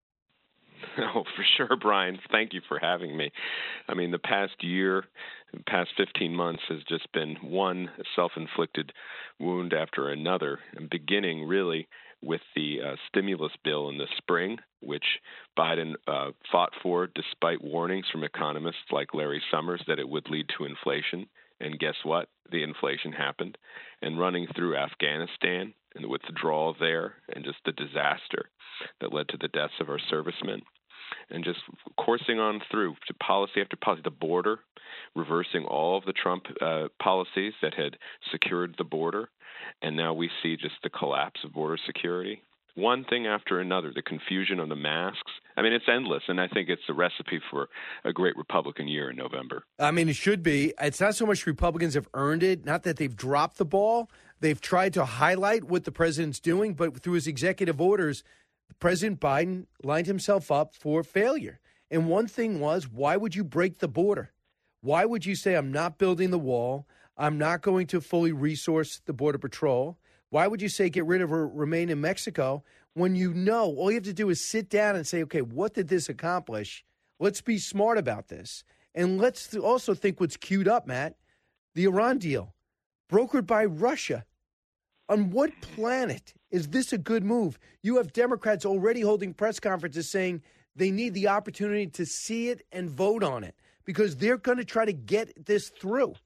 Oh, for sure, Brian. Thank you for having me. I mean, the past year, the past fifteen months has just been one self-inflicted wound after another, and beginning really with the uh, stimulus bill in the spring, which Biden uh, fought for despite warnings from economists like Larry Summers that it would lead to inflation. And guess what? The inflation happened. And running through Afghanistan and the withdrawal there and just the disaster that led to the deaths of our servicemen. And just coursing on through to policy after policy, the border, reversing all of the Trump uh, policies that had secured the border. And now we see just the collapse of border security. One thing after another, the confusion on the masks. I mean, it's endless, and I think it's a recipe for a great Republican year in November. I mean, it should be. It's not so much Republicans have earned it, not that they've dropped the ball. They've tried to highlight what the president's doing, but through his executive orders, President Biden lined himself up for failure. And one thing was, why would you break the border? Why would you say, I'm not building the wall, I'm not going to fully resource the Border Patrol. Why would you say get rid of or remain in Mexico when you know all you have to do is sit down and say, okay, what did this accomplish? Let's be smart about this. And let's also think what's queued up, Matt, the Iran deal, brokered by Russia. On what planet is this a good move? You have Democrats already holding press conferences saying they need the opportunity to see it and vote on it because they're going to try to get this through.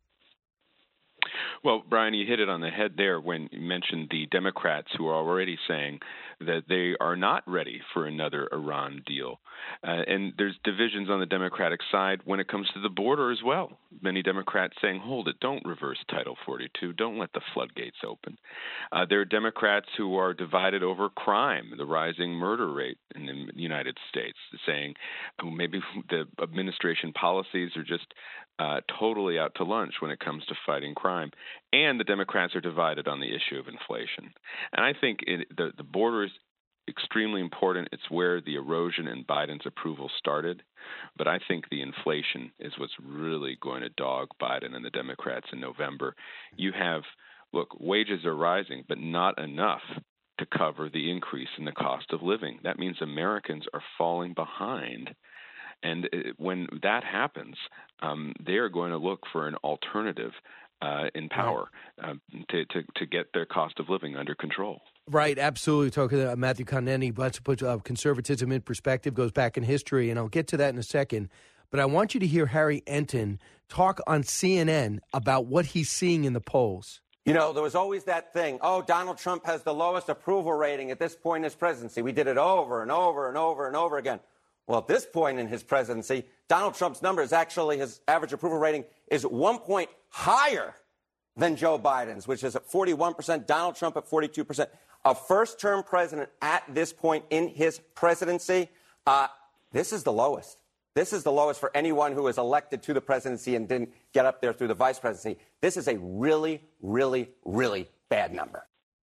Well, Brian, you hit it on the head there when you mentioned the Democrats who are already saying that they are not ready for another Iran deal. Uh, and there's divisions on the Democratic side when it comes to the border as well. Many Democrats saying, hold it, don't reverse Title forty-two, don't let the floodgates open. Uh, there are Democrats who are divided over crime, the rising murder rate in the United States, saying oh, maybe the administration policies are just uh, totally out to lunch when it comes to fighting crime. And the Democrats are divided on the issue of inflation. And I think it, the, the border is extremely important. It's where the erosion in Biden's approval started. But I think the inflation is what's really going to dog Biden and the Democrats in November. You have, look, wages are rising, but not enough to cover the increase in the cost of living. That means Americans are falling behind. And it, when that happens, um, they are going to look for an alternative uh, in power uh, to, to, to get their cost of living under control. Right, absolutely. Talking to Matthew Continetti, but to put uh, conservatism in perspective, goes back in history, and I'll get to that in a second. But I want you to hear Harry Enton talk on C N N about what he's seeing in the polls. You know, there was always that thing, oh, Donald Trump has the lowest approval rating at this point in his presidency. We did it over and over and over and over again. Well, at this point in his presidency, Donald Trump's number is actually, his average approval rating is one point higher than Joe Biden's, which is at forty-one percent, Donald Trump at forty-two percent. A first-term president at this point in his presidency, uh, this is the lowest. This is the lowest for anyone who was elected to the presidency and didn't get up there through the vice presidency. This is a really, really, really bad number.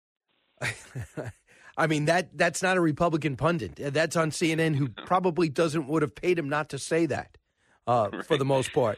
I mean, that that's not a Republican pundit. That's on C N N, who probably doesn't would have paid him not to say that uh, right. for the most part.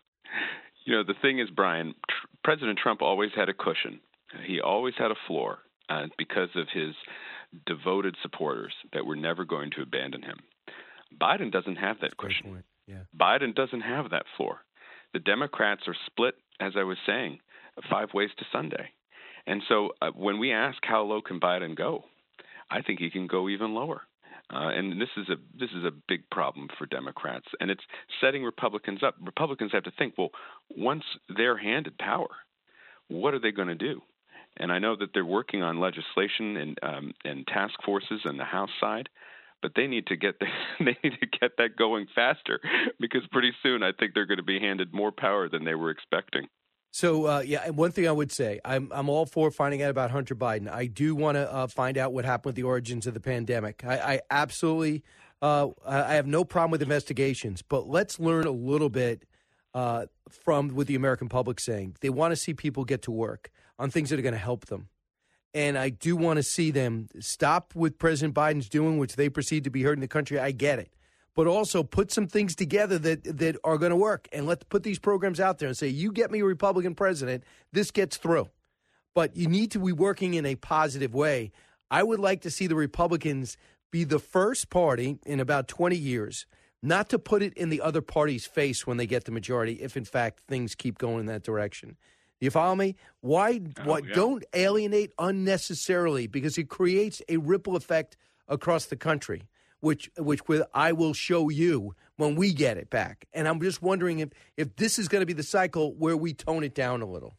You know, the thing is, Brian, tr- President Trump always had a cushion. He always had a floor uh, because of his devoted supporters that were never going to abandon him. Biden doesn't have that cushion. Yeah. Biden doesn't have that floor. The Democrats are split, as I was saying, five ways to Sunday. And so uh, when we ask how low can Biden go, I think he can go even lower. Uh, and this is a this is a big problem for Democrats, and it's setting Republicans up. Republicans have to think, well, once they're handed power, what are they going to do? And I know that they're working on legislation and um, and task forces on the House side, but they need to get the, they need to get that going faster because pretty soon I think they're going to be handed more power than they were expecting. So, uh, yeah, and one thing I would say, I'm I'm all for finding out about Hunter Biden. I do want to uh, find out what happened with the origins of the pandemic. I, I absolutely, uh, I have no problem with investigations, but let's learn a little bit uh, from what the American public saying. They want to see people get to work on things that are going to help them. And I do want to see them stop what President Biden's doing, which they perceive to be hurting the country. I get it. But also put some things together that that are going to work. And let's put these programs out there and say, you get me a Republican president, this gets through. But you need to be working in a positive way. I would like to see the Republicans be the first party in about twenty years not to put it in the other party's face when they get the majority, if, in fact, things keep going in that direction. Do you follow me? Why, oh, why yeah. Don't alienate unnecessarily, because it creates a ripple effect across the country. Which, which I will show you when we get it back. And I'm just wondering if, if this is going to be the cycle where we tone it down a little.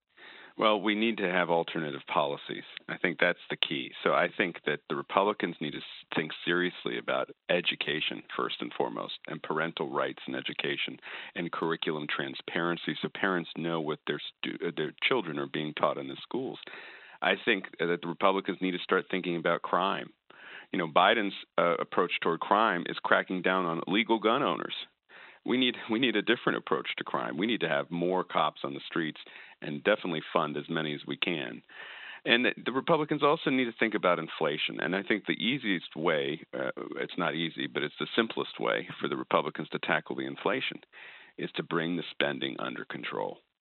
Well, we need to have alternative policies. I think that's the key. So I think that the Republicans need to think seriously about education first and foremost, and parental rights in education, and curriculum transparency so parents know what their stu- their children are being taught in the schools. I think that the Republicans need to start thinking about crime. You know, Biden's uh, approach toward crime is cracking down on illegal gun owners. We need we need a different approach to crime. We need to have more cops on the streets and definitely fund as many as we can. And the, the Republicans also need to think about inflation. And I think the easiest way, uh, it's not easy, but it's the simplest way for the Republicans to tackle the inflation is to bring the spending under control.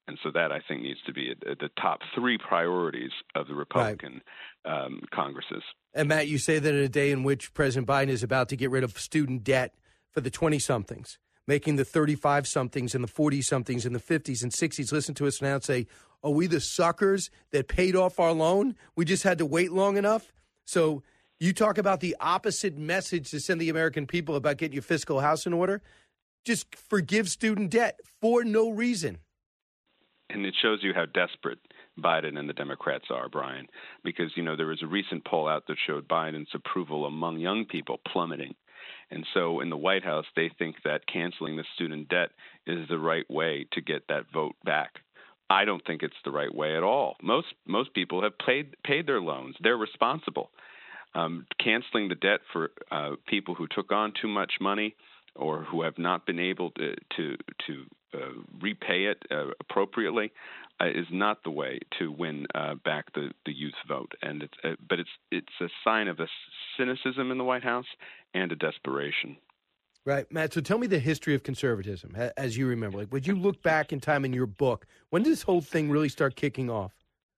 And so that, I think, needs to be at the top three priorities of the Republican right. um, Congresses. And, Matt, you say that in a day in which President Biden is about to get rid of student debt for the twenty-somethings, making the thirty-five-somethings and the forty-somethings and the fifties and sixties listen to us now and say, are we the suckers that paid off our loan? We just had to wait long enough? So you talk about the opposite message to send the American people about getting your fiscal house in order. Just forgive student debt for no reason. And it shows you how desperate Biden and the Democrats are, Brian, because, you know, there was a recent poll out that showed Biden's approval among young people plummeting. And so in the White House, they think that canceling the student debt is the right way to get that vote back. I don't think it's the right way at all. Most most people have paid paid their loans. They're responsible. Um, canceling the debt for uh, people who took on too much money or who have not been able to to, to uh, repay it uh, appropriately uh, is not the way to win uh, back the, the youth vote. And it's uh, but it's it's a sign of a cynicism in the White House and a desperation. Right, Matt. So tell me the history of conservatism, as you remember. Like, would you look back in time in your book? When did this whole thing really start kicking off?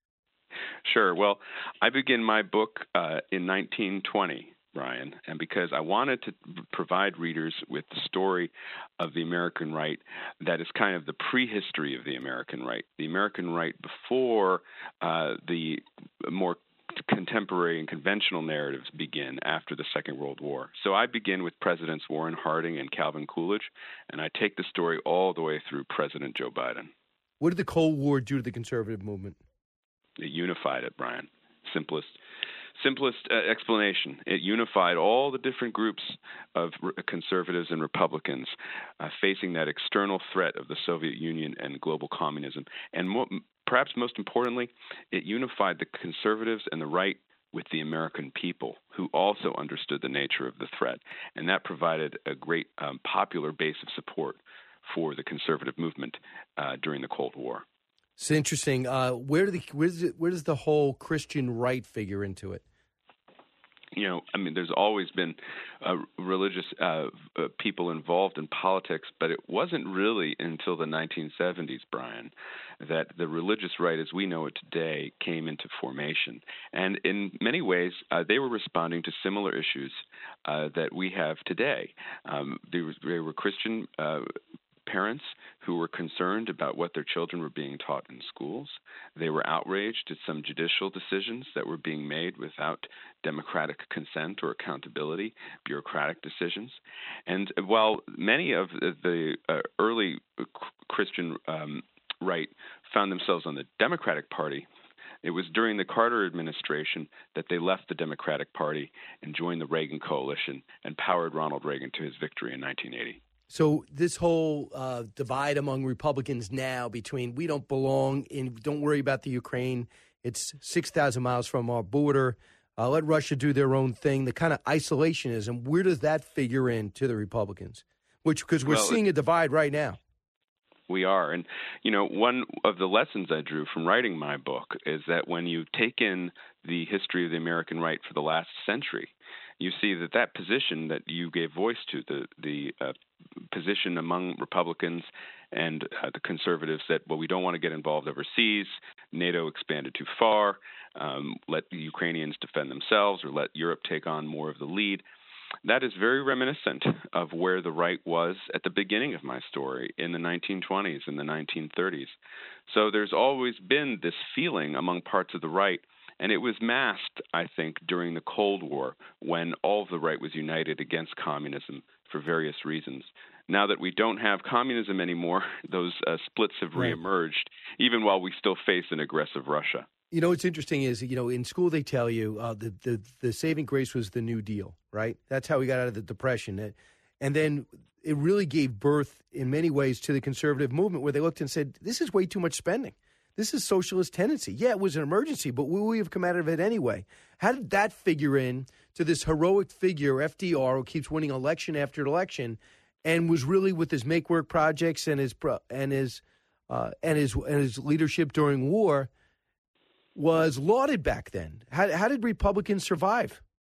Sure. Well, I begin my book uh, in nineteen twenty, Brian, and because I wanted to provide readers with the story of the American right that is kind of the prehistory of the American right, the American right before uh, the more contemporary and conventional narratives begin after the Second World War. So I begin with Presidents Warren Harding and Calvin Coolidge, and I take the story all the way through President Joe Biden. What did the Cold War do to the conservative movement? It unified it, Brian. Simplest simplest uh, explanation. It unified all the different groups of re- conservatives and Republicans uh, facing that external threat of the Soviet Union and global communism. And mo- perhaps most importantly, it unified the conservatives and the right with the American people, who also understood the nature of the threat. And that provided a great um, popular base of support for the conservative movement uh, during the Cold War. It's interesting. Uh, where, do the, where, does it, where does the whole Christian right figure into it? You know, I mean, there's always been uh, religious uh, uh, people involved in politics, but it wasn't really until the nineteen seventies, Brian, that the religious right as we know it today came into formation. And in many ways, uh, they were responding to similar issues uh, that we have today. Um, they, were, they were Christian uh parents who were concerned about what their children were being taught in schools. They were outraged at some judicial decisions that were being made without democratic consent or accountability, bureaucratic decisions. And while many of the uh, early Christian um, right found themselves on the Democratic Party, it was during the Carter administration that they left the Democratic Party and joined the Reagan coalition and powered Ronald Reagan to his victory in nineteen eighty. So this whole uh, divide among Republicans now between we don't belong in, don't worry about the Ukraine, it's six thousand miles from our border, uh, let Russia do their own thing, the kind of isolationism, where does that figure in to the Republicans? Which, because we're well, seeing a divide right now. We are. And, you know, one of the lessons I drew from writing my book is that when you take in the history of the American right for the last century, you see that that position that you gave voice to, the the uh, position among Republicans and uh, the conservatives that, well, we don't want to get involved overseas, NATO expanded too far, um, let the Ukrainians defend themselves or let Europe take on more of the lead, that is very reminiscent of where the right was at the beginning of my story in the nineteen twenties and the nineteen thirties. So there's always been this feeling among parts of the right. And it was masked, I think, during the Cold War when all of the right was united against communism for various reasons. Now that we don't have communism anymore, those uh, splits have right. reemerged, even while we still face an aggressive Russia. You know, what's interesting is, you know, in school they tell you uh, the, the, the saving grace was the New Deal, right? That's how we got out of the Depression. And then it really gave birth in many ways to the conservative movement where they looked and said, this is way too much spending. This is socialist tendency. Yeah, it was an emergency, but we would have come out of it anyway. How did that figure in to this heroic figure, F D R, who keeps winning election after election, and was really with his make work projects and his and his uh, and his and his leadership during war was lauded back then? How, how did Republicans survive?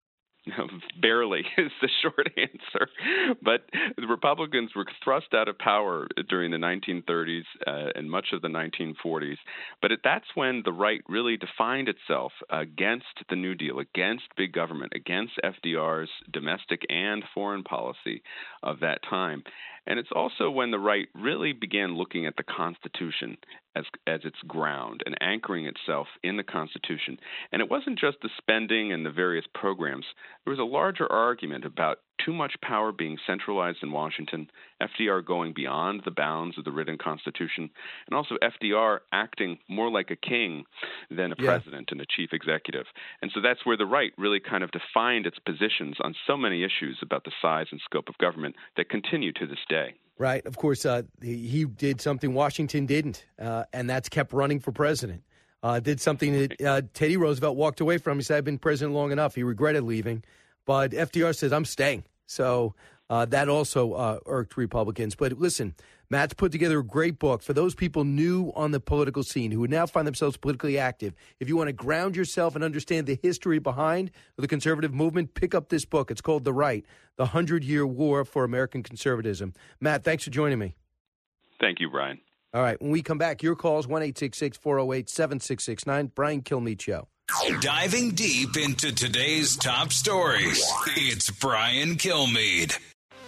Barely is the short answer. But the Republicans were thrust out of power during the nineteen thirties uh, and much of the nineteen forties. But it, that's when the right really defined itself against the New Deal, against big government, against F D R's domestic and foreign policy of that time. And it's also when the right really began looking at the Constitution as as its ground and anchoring itself in the Constitution. And it wasn't just the spending and the various programs. There was a larger argument about too much power being centralized in Washington, F D R going beyond the bounds of the written Constitution, and also F D R acting more like a king than a Yeah. president and a chief executive. And so that's where the right really kind of defined its positions on so many issues about the size and scope of government that continue to this day. Right. Of course, uh, he, he did something Washington didn't, uh, and that's kept running for president. Uh, did something that uh, Teddy Roosevelt walked away from. He said, I've been president long enough. He regretted leaving. But F D R says, I'm staying. So uh, that also uh, irked Republicans. But listen, Matt's put together a great book for those people new on the political scene who now find themselves politically active. If you want to ground yourself and understand the history behind the conservative movement, pick up this book. It's called The Right, The Hundred-Year War for American Conservatism. Matt, thanks for joining me. Thank you, Brian. All right. When we come back, your calls, one eight six six, four oh eight, seven six six nine. Brian Kilmeade Show. Diving deep into today's top stories, it's Brian Kilmeade.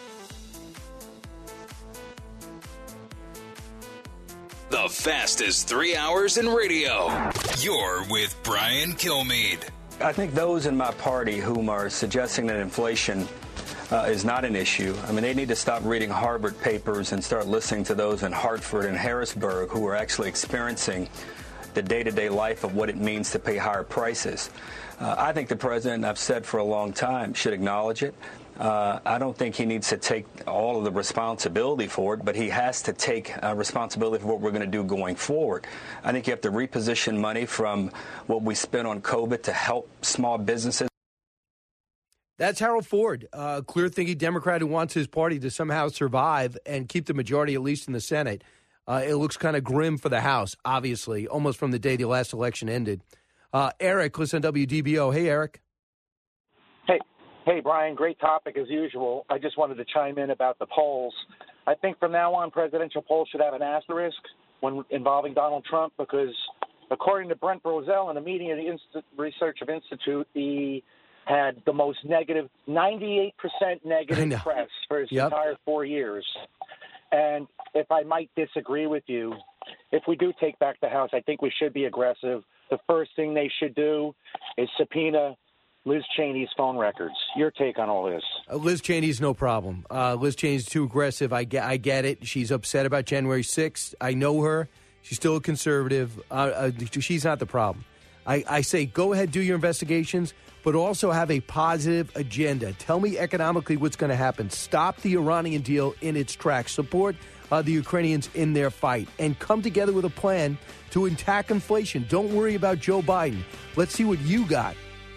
The fastest three hours in radio. You're with Brian Kilmeade. I think those in my party whom are suggesting that inflation uh, is not an issue, I mean, they need to stop reading Harvard papers and start listening to those in Hartford and Harrisburg who are actually experiencing the day-to-day life of what it means to pay higher prices. Uh, I think the president, I've said for a long time, should acknowledge it. Uh, I don't think he needs to take all of the responsibility for it, but he has to take uh, responsibility for what we're going to do going forward. I think you have to reposition money from what we spent on COVID to help small businesses. That's Harold Ford, a clear-thinking Democrat who wants his party to somehow survive and keep the majority, at least in the Senate. Uh, it looks kind of grim for the House, obviously, almost from the day the last election ended. Uh, Eric, listen on W D B O. Hey, Eric. Hey, hey, Brian, great topic as usual. I just wanted to chime in about the polls. I think from now on, presidential polls should have an asterisk when involving Donald Trump because, according to Brent Brozell in a meeting of the Inst- Research of Institute, he had the most negative, ninety-eight percent negative press for his Yep. entire four years. And if I might disagree with you, if we do take back the House, I think we should be aggressive. The first thing they should do is subpoena Liz Cheney's phone records. Your take on all this? Uh, Liz Cheney's no problem. Uh, Liz Cheney's too aggressive. I get, I get it. She's upset about January sixth. I know her. She's still a conservative. Uh, uh, she's not the problem. I, I say go ahead, do your investigations, but also have a positive agenda. Tell me economically what's going to happen. Stop the Iranian deal in its tracks. Support uh, the Ukrainians in their fight. And come together with a plan to attack inflation. Don't worry about Joe Biden. Let's see what you got.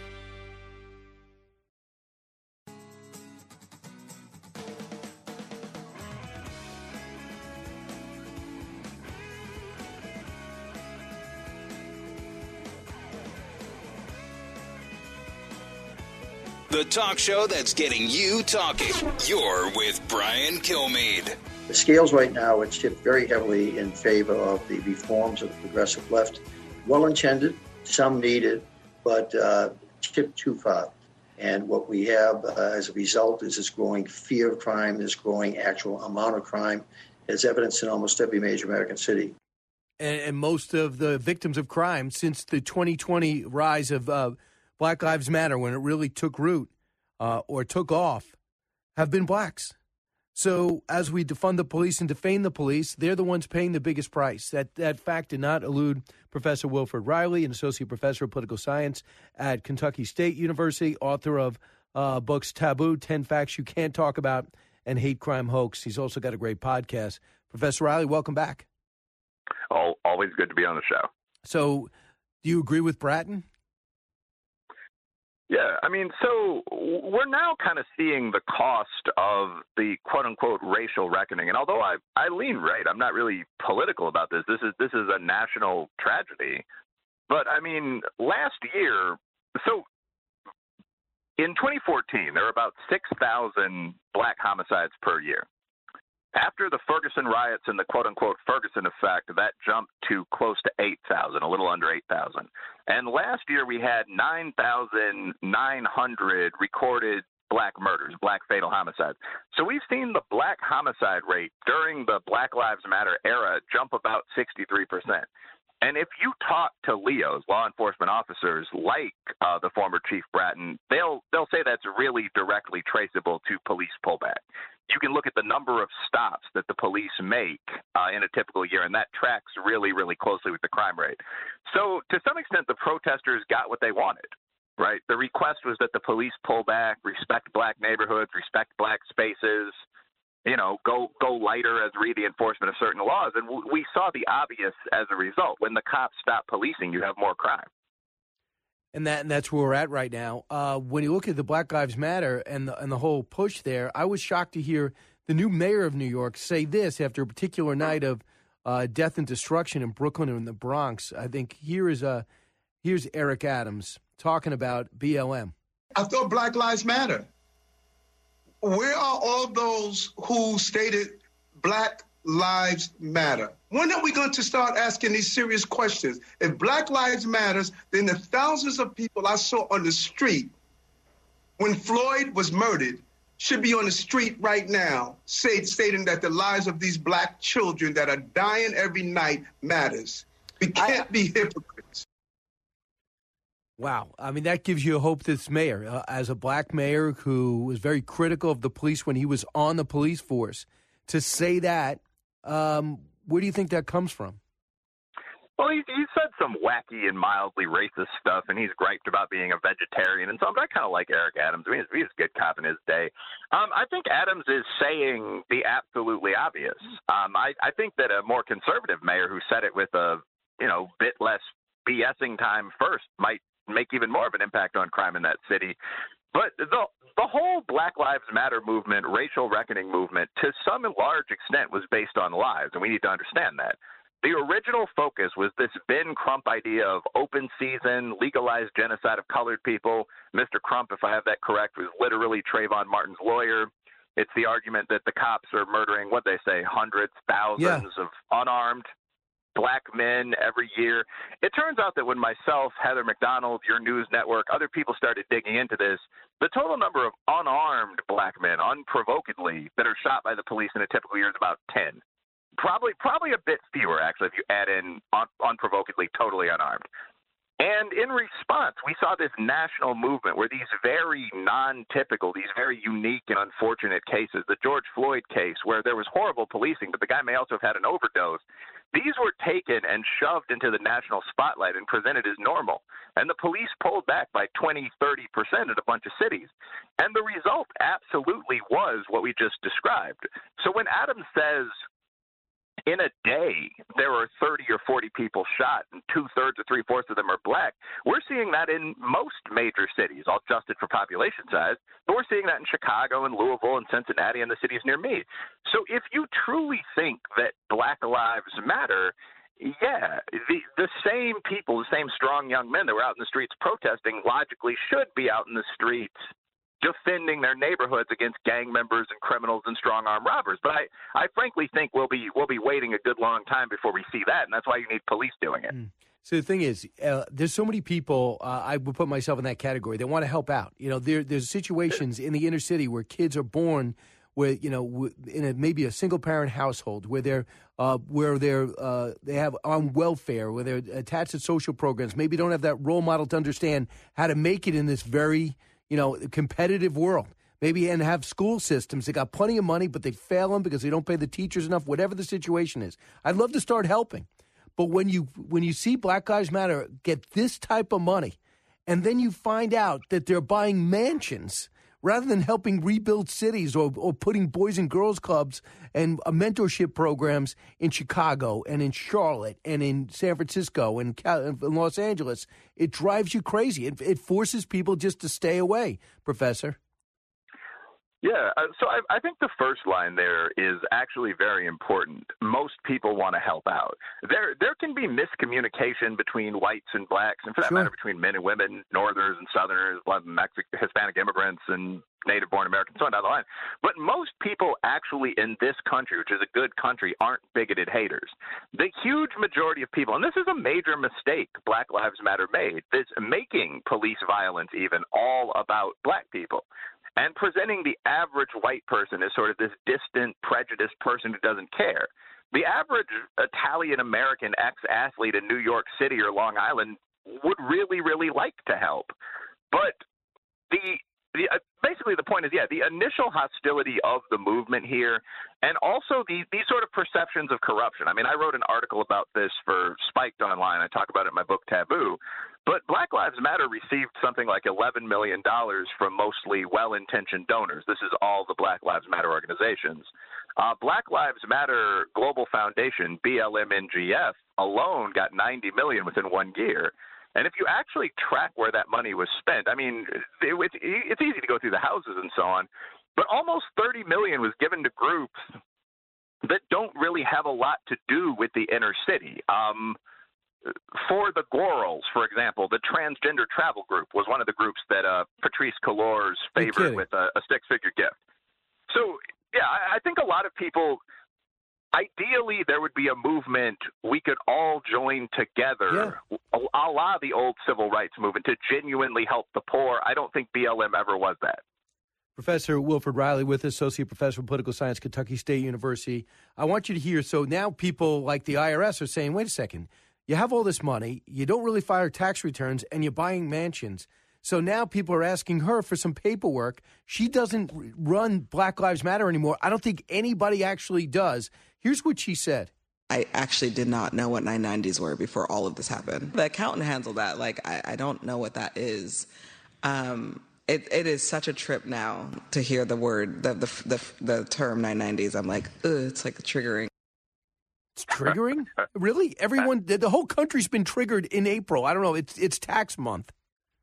The talk show that's getting you talking. You're with Brian Kilmeade. The scales right now are tipped very heavily in favor of the reforms of the progressive left. Well-intended, some needed, but uh, tipped too far. And what we have uh, as a result is this growing fear of crime, this growing actual amount of crime, as evidenced in almost every major American city. And, and most of the victims of crime since the twenty twenty rise of uh, Black Lives Matter, when it really took root uh, or took off, have been blacks. So as we defund the police and defame the police, they're the ones paying the biggest price. That that fact did not elude Professor Wilfred Riley, an associate professor of political science at Kentucky State University, author of uh, books Taboo, ten Facts You Can't Talk About, and Hate Crime Hoax. He's also got a great podcast. Professor Riley, welcome back. Oh, always good to be on the show. So do you agree with Bratton? Yeah, I mean, so we're now kind of seeing the cost of the quote-unquote racial reckoning. And although I, I lean right, I'm not really political about this. This is this is a national tragedy. But, I mean, last year, so In twenty fourteen, there were about six thousand black homicides per year. After the Ferguson riots and the quote-unquote Ferguson effect, that jumped to close to eight thousand, a little under eight thousand. And last year we had nine thousand nine hundred recorded black murders, black fatal homicides. So we've seen the black homicide rate during the Black Lives Matter era jump about sixty-three percent. And if you talk to L E Os, law enforcement officers like uh, the former Chief Bratton, they'll they'll say that's really directly traceable to police pullback. You can look at the number of stops that the police make uh, in a typical year, and that tracks really, really closely with the crime rate. So to some extent, the protesters got what they wanted, right? The request was that the police pull back, respect black neighborhoods, respect black spaces, you know, go go lighter as re the enforcement of certain laws. And w- we saw the obvious as a result. When the cops stop policing, you have more crime. And that and that's where we're at right now. Uh, when you look at the Black Lives Matter and the, and the whole push there, I was shocked to hear the new mayor of New York say this after a particular night of uh, death and destruction in Brooklyn and in the Bronx. I think here is a here's Eric Adams talking about B L M. I thought Black Lives Matter. Where are all those who stated Black Lives Matter? When are we going to start asking these serious questions? If Black Lives Matters, then the thousands of people I saw on the street when Floyd was murdered should be on the street right now say, stating that the lives of these black children that are dying every night matters. We can't I, be hypocrites. Wow. I mean, that gives you hope, this mayor, uh, as a black mayor who was very critical of the police when he was on the police force, to say that, um, where do you think that comes from? Well, he, he said some wacky and mildly racist stuff, and he's griped about being a vegetarian and so on. But I kind of like Eric Adams. I mean, he's, he's a good cop in his day. Um, I think Adams is saying the absolutely obvious. Um, I, I think that a more conservative mayor who said it with a, you know, bit less BSing time first might make even more of an impact on crime in that city. But the the whole Black Lives Matter movement, racial reckoning movement, to some large extent was based on lies, and we need to understand that. The original focus was this Ben Crump idea of open season, legalized genocide of colored people. Mister Crump, if I have that correct, was literally Trayvon Martin's lawyer. It's the argument that the cops are murdering, what they say, hundreds, thousands yeah. of unarmed black men every year. It turns out that when myself, Heather McDonald, your news network, other people started digging into this, the total number of unarmed black men, unprovokedly, that are shot by the police in a typical year is about ten. Probably probably a bit fewer, actually, if you add in un- unprovokedly, totally unarmed. And in response, we saw this national movement where these very non-typical, these very unique and unfortunate cases, the George Floyd case, where there was horrible policing, but the guy may also have had an overdose, these were taken and shoved into the national spotlight and presented as normal. And the police pulled back by twenty, thirty percent in a bunch of cities. And the result absolutely was what we just described. So when Adams says, in a day, there were thirty or forty people shot, and two-thirds or three-fourths of them are black. We're seeing that in most major cities, all adjusted for population size, but we're seeing that in Chicago and Louisville and Cincinnati and the cities near me. So if you truly think that Black Lives Matter, yeah, the, the same people, the same strong young men that were out in the streets protesting logically should be out in the streets defending their neighborhoods against gang members and criminals and strong-arm robbers. But I, I frankly think we'll be we'll be waiting a good long time before we see that, and that's why you need police doing it. Mm. So the thing is, uh, there's so many people, uh, I would put myself in that category, that want to help out. You know, there, there's situations in the inner city where kids are born with, you know, in a, maybe a single-parent household where they're uh, where they're uh, they have on welfare, where they're attached to social programs, maybe don't have that role model to understand how to make it in this very, you know, competitive world. Maybe and have school systems that got plenty of money, but they fail them because they don't pay the teachers enough, whatever the situation is. I'd love to start helping. But when you when you see Black Lives Matter get this type of money, and then you find out that they're buying mansions rather than helping rebuild cities or, or putting boys and girls clubs and uh, mentorship programs in Chicago and in Charlotte and in San Francisco and in Los Angeles, it drives you crazy. It, it forces people just to stay away, Professor. Yeah, uh, so I, I think the first line there is actually very important. Most people want to help out. There there can be miscommunication between whites and blacks, and for that Sure. matter, between men and women, Northerners and Southerners, Mexican, Hispanic immigrants, and native-born Americans, so on down the line. But most people actually in this country, which is a good country, aren't bigoted haters. The huge majority of people, and this is a major mistake Black Lives Matter made, is making police violence even all about black people. And presenting the average white person as sort of this distant, prejudiced person who doesn't care. The average Italian-American ex-athlete in New York City or Long Island would really, really like to help. But the, the uh, basically the point is, yeah, the initial hostility of the movement here, and also the, these sort of perceptions of corruption. I mean, I wrote an article about this for Spiked Online. I talk about it in my book, Taboo. But Black Lives Matter received something like eleven million dollars from mostly well-intentioned donors. This is all the Black Lives Matter organizations. Uh, Black Lives Matter Global Foundation, B L M N G F, alone got ninety million dollars within one year. And if you actually track where that money was spent, I mean, it, it's, it's easy to go through the houses and so on, but almost thirty million dollars was given to groups that don't really have a lot to do with the inner city. Um, For the Gorals, for example, the Transgender Travel Group was one of the groups that uh, Patrisse Cullors favored with a, a six-figure gift. So, yeah, I, I think a lot of people, ideally there would be a movement we could all join together, yeah. a, a la the old civil rights movement, to genuinely help the poor. I don't think B L M ever was that. Professor Wilfred Reilly with us, Associate Professor of Political Science, Kentucky State University. I want you to hear, so now people like the I R S are saying, wait a second, you have all this money, you don't really file tax returns, and you're buying mansions. So now people are asking her for some paperwork. She doesn't run Black Lives Matter anymore. I don't think anybody actually does. Here's what she said. I actually did not know what nine nineties were before all of this happened. The accountant handled that. Like, I, I don't know what that is. Um, it, it is such a trip now to hear the word, the, the, the, the term nine nineties. I'm like, ugh, it's like triggering. It's triggering? Really? Everyone, the, the whole country's been triggered in April. I don't know. It's it's tax month.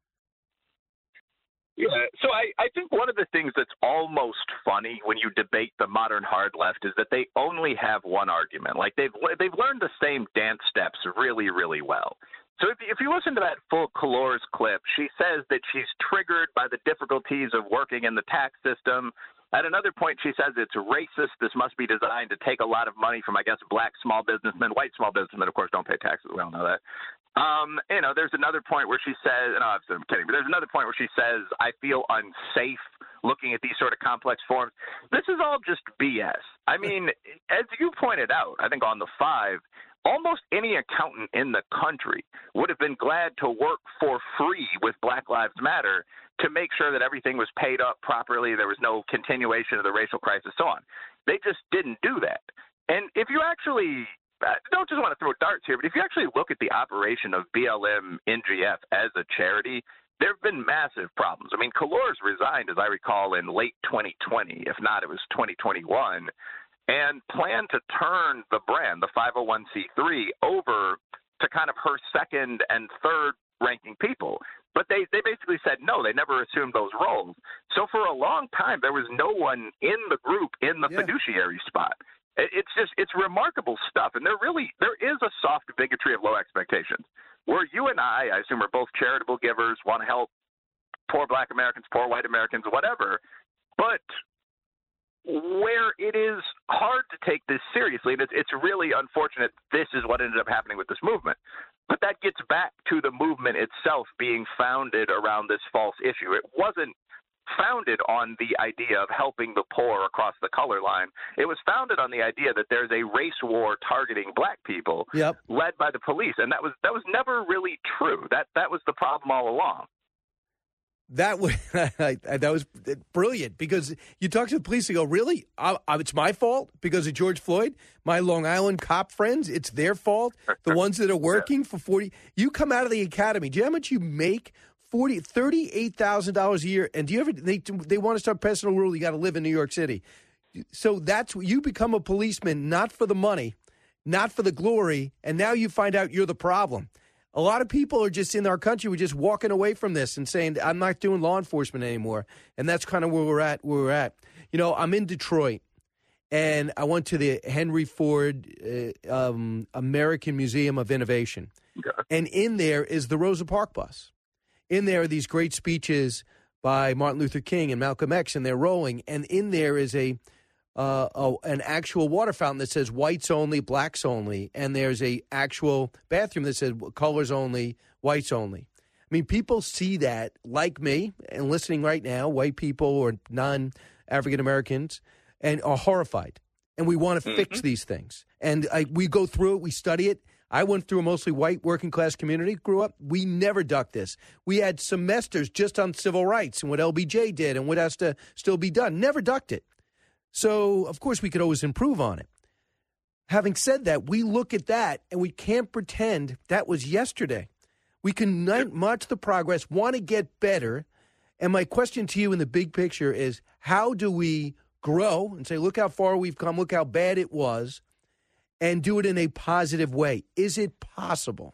Yeah, so I, I think one of the things that's almost funny when you debate the modern hard left is that they only have one argument. Like, they've they've learned the same dance steps really, really well. So if, if you listen to that full Cullors clip, she says that she's triggered by the difficulties of working in the tax system. At another point, she says it's racist. This must be designed to take a lot of money from, I guess, black small businessmen. White small businessmen, of course, don't pay taxes. We all know that. Um, you know, there's another point where she says, no, I'm kidding, but there's another point where she says, I feel unsafe looking at these sort of complex forms. This is all just B S. I mean, as you pointed out, I think on the five, almost any accountant in the country would have been glad to work for free with Black Lives Matter to make sure that everything was paid up properly, there was no continuation of the racial crisis, so on. They just didn't do that. And if you actually I don't just want to throw darts here, but if you actually look at the operation of B L M N G F as a charity, there have been massive problems. I mean, Cullors resigned, as I recall, in late twenty twenty. If not, it was twenty twenty-one, and planned to turn the brand, the five oh one c three, over to kind of her second and third ranking people. But they, they basically said no, they never assumed those roles. So for a long time, there was no one in the group in the yeah. fiduciary spot. It's just, it's remarkable stuff. And there really, there is a soft bigotry of low expectations where you and I, I assume, are both charitable givers, want to help poor black Americans, poor white Americans, whatever. But where it is hard to take this seriously, and it's, it's really unfortunate this is what ended up happening with this movement. But that gets back to the movement itself being founded around this false issue. It wasn't founded on the idea of helping the poor across the color line. It was founded on the idea that there's a race war targeting black people yep. led by the police, and that was that was never really true. That that was the problem all along. That was that was brilliant because you talk to the police and go, really? I, I, it's my fault because of George Floyd? My Long Island cop friends, it's their fault? The ones that are working for forty You come out of the academy. Do you know how much you make? Forty, thirty-eight thousand dollars a year, and do you ever? They they want to start passing a rule you got to live in New York City, so that's you become a policeman not for the money, not for the glory, and now you find out you're the problem. A lot of people are just in our country, we're just walking away from this and saying, I'm not doing law enforcement anymore. And that's kind of where we're at, where we're at. You know, I'm in Detroit, and I went to the Henry Ford uh, um, American Museum of Innovation. Okay. And in there is the Rosa Parks bus. In there are these great speeches by Martin Luther King and Malcolm X, and they're rolling. And in there is a, uh, a an actual water fountain that says whites only, blacks only. And there's a actual bathroom that says colors only, whites only. I mean, people see that, like me, and listening right now, white people or non-African Americans, and are horrified. And we want to mm-hmm. fix these things. And I, we go through it, we study it. I went through a mostly white working class community, grew up. We never ducked this. We had semesters just on civil rights and what L B J did and what has to still be done. Never ducked it. So, of course, we could always improve on it. Having said that, we look at that and we can't pretend that was yesterday. We can march the progress, want to get better. And my question to you in the big picture is, how do we grow and say, look how far we've come, look how bad it was, and do it in a positive way? Is it possible?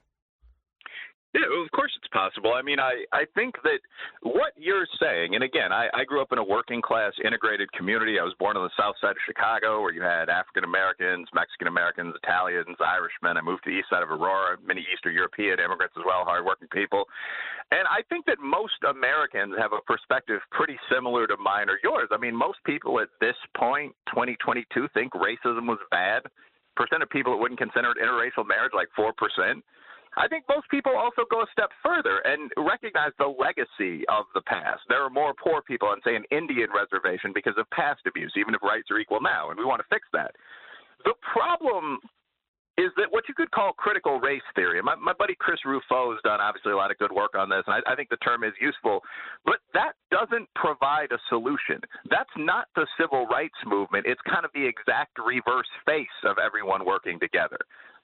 Yeah, of course it's possible. I mean, I, I think that what you're saying, and again, I, I grew up in a working class integrated community. I was born on the south side of Chicago where you had African Americans, Mexican Americans, Italians, Irishmen. I moved to the east side of Aurora, many Eastern European immigrants as well, hardworking people. And I think that most Americans have a perspective pretty similar to mine or yours. I mean, most people at this point, twenty twenty-two, think racism was bad. Percent of people that wouldn't consider it interracial marriage, like four percent. I think most people also go a step further and recognize the legacy of the past. There are more poor people on, say, an Indian reservation because of past abuse, even if rights are equal now, and we want to fix that. The problem is that what you could call critical race theory. My, my buddy Chris Ruffo's done obviously a lot of good work on this, and I, I think the term is useful, but that doesn't provide a solution. That's not the civil rights movement. It's kind of the exact reverse face of everyone working together.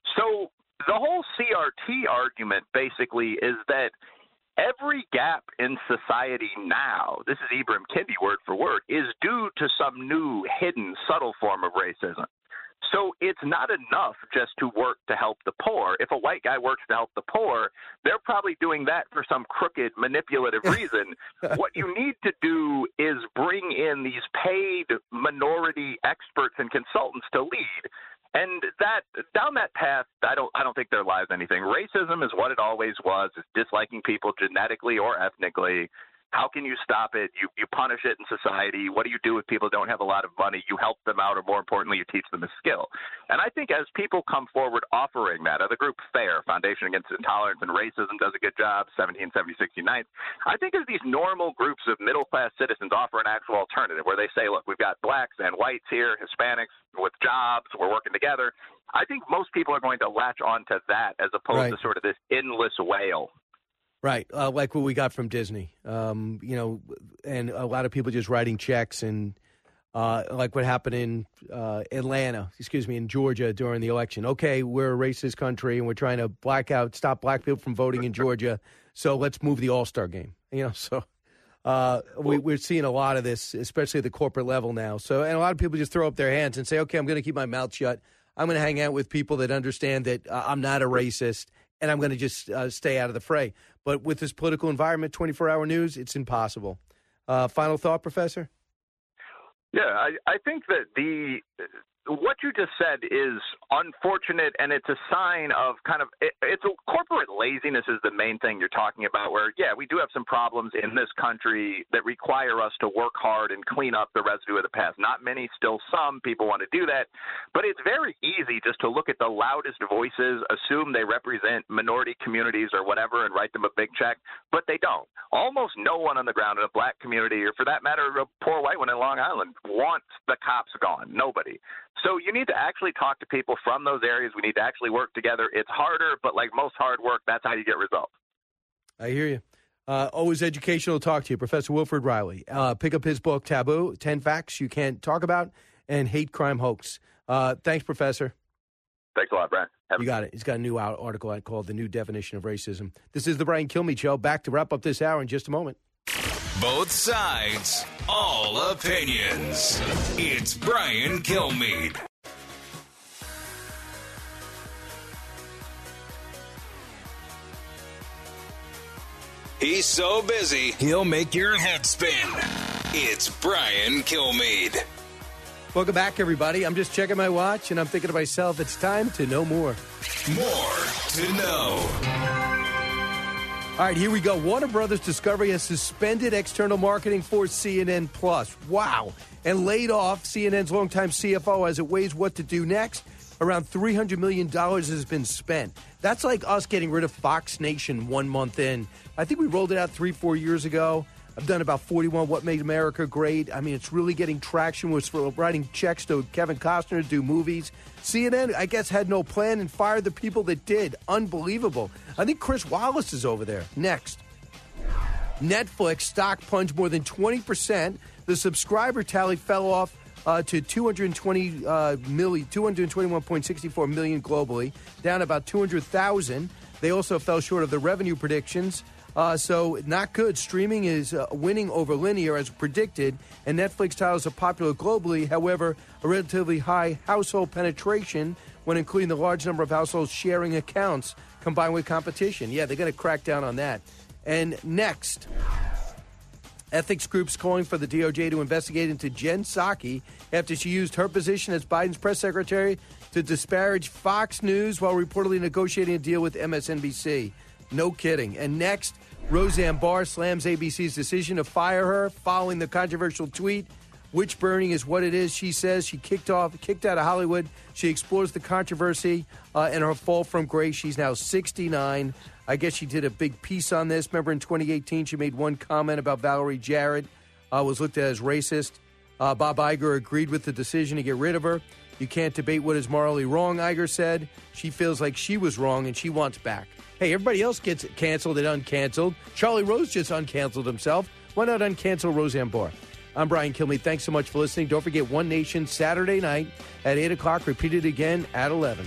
So the whole C R T argument basically is that every gap in society now, this is Ibram Kendi word for word, is due to some new, hidden, subtle form of racism. So it's not enough just to work to help the poor. If a white guy works to help the poor, they're probably doing that for some crooked, manipulative reason. What you need to do is bring in these paid minority experts and consultants to lead. And that down that path, I don't I don't think there lies anything. Racism is what it always was. It's disliking people genetically or ethnically. How can you stop it? You you punish it in society. What do you do with people who don't have a lot of money? You help them out, or more importantly, you teach them a skill. And I think as people come forward offering that, uh, the group FAIR, Foundation Against Intolerance and Racism, does a good job, seventeen seventy sixty-ninth. I think as these normal groups of middle-class citizens offer an actual alternative where they say, look, we've got blacks and whites here, Hispanics with jobs, we're working together. I think most people are going to latch on to that as opposed right. to sort of this endless wail. Right, uh, like what we got from Disney, um, you know, and a lot of people just writing checks, and uh, like what happened in uh, Atlanta, excuse me, in Georgia during the election. Okay, we're a racist country, and we're trying to black out, stop black people from voting in Georgia, so let's move the All-Star game. You know, so uh, we, we're seeing a lot of this, especially at the corporate level now. So, and a lot of people just throw up their hands and say, okay, I'm going to keep my mouth shut. I'm going to hang out with people that understand that uh, I'm not a racist, and I'm going to just uh, stay out of the fray. But with this political environment, twenty-four hour news, it's impossible. Uh, final thought, Professor? Yeah, I, I think that the what you just said is unfortunate, and it's a sign of kind of it, it's a corporate laziness is the main thing you're talking about, where, yeah, we do have some problems in this country that require us to work hard and clean up the residue of the past. Not many, still some people want to do that, but it's very easy just to look at the loudest voices, assume they represent minority communities or whatever, and write them a big check, but they don't. Almost no one on the ground in a black community, or for that matter, a poor white one in Long Island, wants the cops gone. Nobody. So you need to actually talk to people from those areas. We need to actually work together. It's harder, but like most hard work, that's how you get results. I hear you. Uh, always educational to talk to you. Professor Wilfred Reilly. Uh, pick up his book, Taboo, ten Facts You Can't Talk About, and Hate Crime Hoax. Uh, thanks, Professor. Thanks a lot, Brian. Have you got it. He's got a new article out called The New Definition of Racism. This is the Brian Kilmeade Show. Back to wrap up this hour in just a moment. Both sides, all opinions. It's Brian Kilmeade. He's so busy, he'll make your head spin. It's Brian Kilmeade. Welcome back, everybody. I'm just checking my watch, and I'm thinking to myself, it's time to know more. More to know. All right, here we go. Warner Brothers Discovery has suspended external marketing for C N N Plus. Wow. And laid off C N N's longtime C F O as it weighs what to do next. Around three hundred million dollars has been spent. That's like us getting rid of Fox Nation one month in. I think we rolled it out three, four years ago. I've done about forty-one What Made America Great. I mean, it's really getting traction. We're writing checks to Kevin Costner to do movies. C N N, I guess, had no plan and fired the people that did. Unbelievable. I think Chris Wallace is over there. Next. Netflix stock plunged more than twenty percent. The subscriber tally fell off uh, to two hundred twenty uh, million, two hundred twenty-one point six four million globally, down about two hundred thousand. They also fell short of the revenue predictions. Uh, so not good. Streaming is uh, winning over linear as predicted, and Netflix titles are popular globally. However, a relatively high household penetration when including the large number of households sharing accounts combined with competition. Yeah, they're going to crack down on that. And next, ethics groups calling for the D O J to investigate into Jen Psaki after she used her position as Biden's press secretary to disparage Fox News while reportedly negotiating a deal with M S N B C. No kidding. And next, Roseanne Barr slams A B C's decision to fire her following the controversial tweet. Witch burning is what it is, she says. She kicked off, kicked out of Hollywood. She explores the controversy uh, and her fall from grace. She's now sixty-nine. I guess she did a big piece on this. Remember in twenty eighteen, she made one comment about Valerie Jarrett, uh, was looked at as racist. Uh, Bob Iger agreed with the decision to get rid of her. You can't debate what is morally wrong, Iger said. She feels like she was wrong and she wants back. Hey, everybody else gets canceled and uncanceled. Charlie Rose just uncanceled himself. Why not uncancel Roseanne Barr? I'm Brian Kilmeade. Thanks so much for listening. Don't forget One Nation Saturday night at eight o'clock. Repeated again at eleven.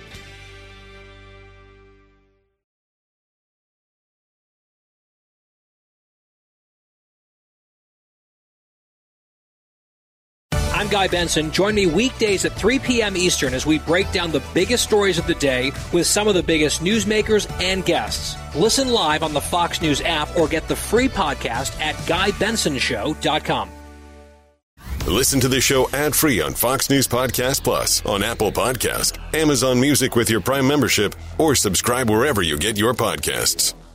I'm Guy Benson. Join me weekdays at three p.m. Eastern as we break down the biggest stories of the day with some of the biggest newsmakers and guests. Listen live on the Fox News app or get the free podcast at guy benson show dot com. Listen to the show ad-free on Fox News Podcast Plus, on Apple Podcast, Amazon Music with your Prime membership, or subscribe wherever you get your podcasts.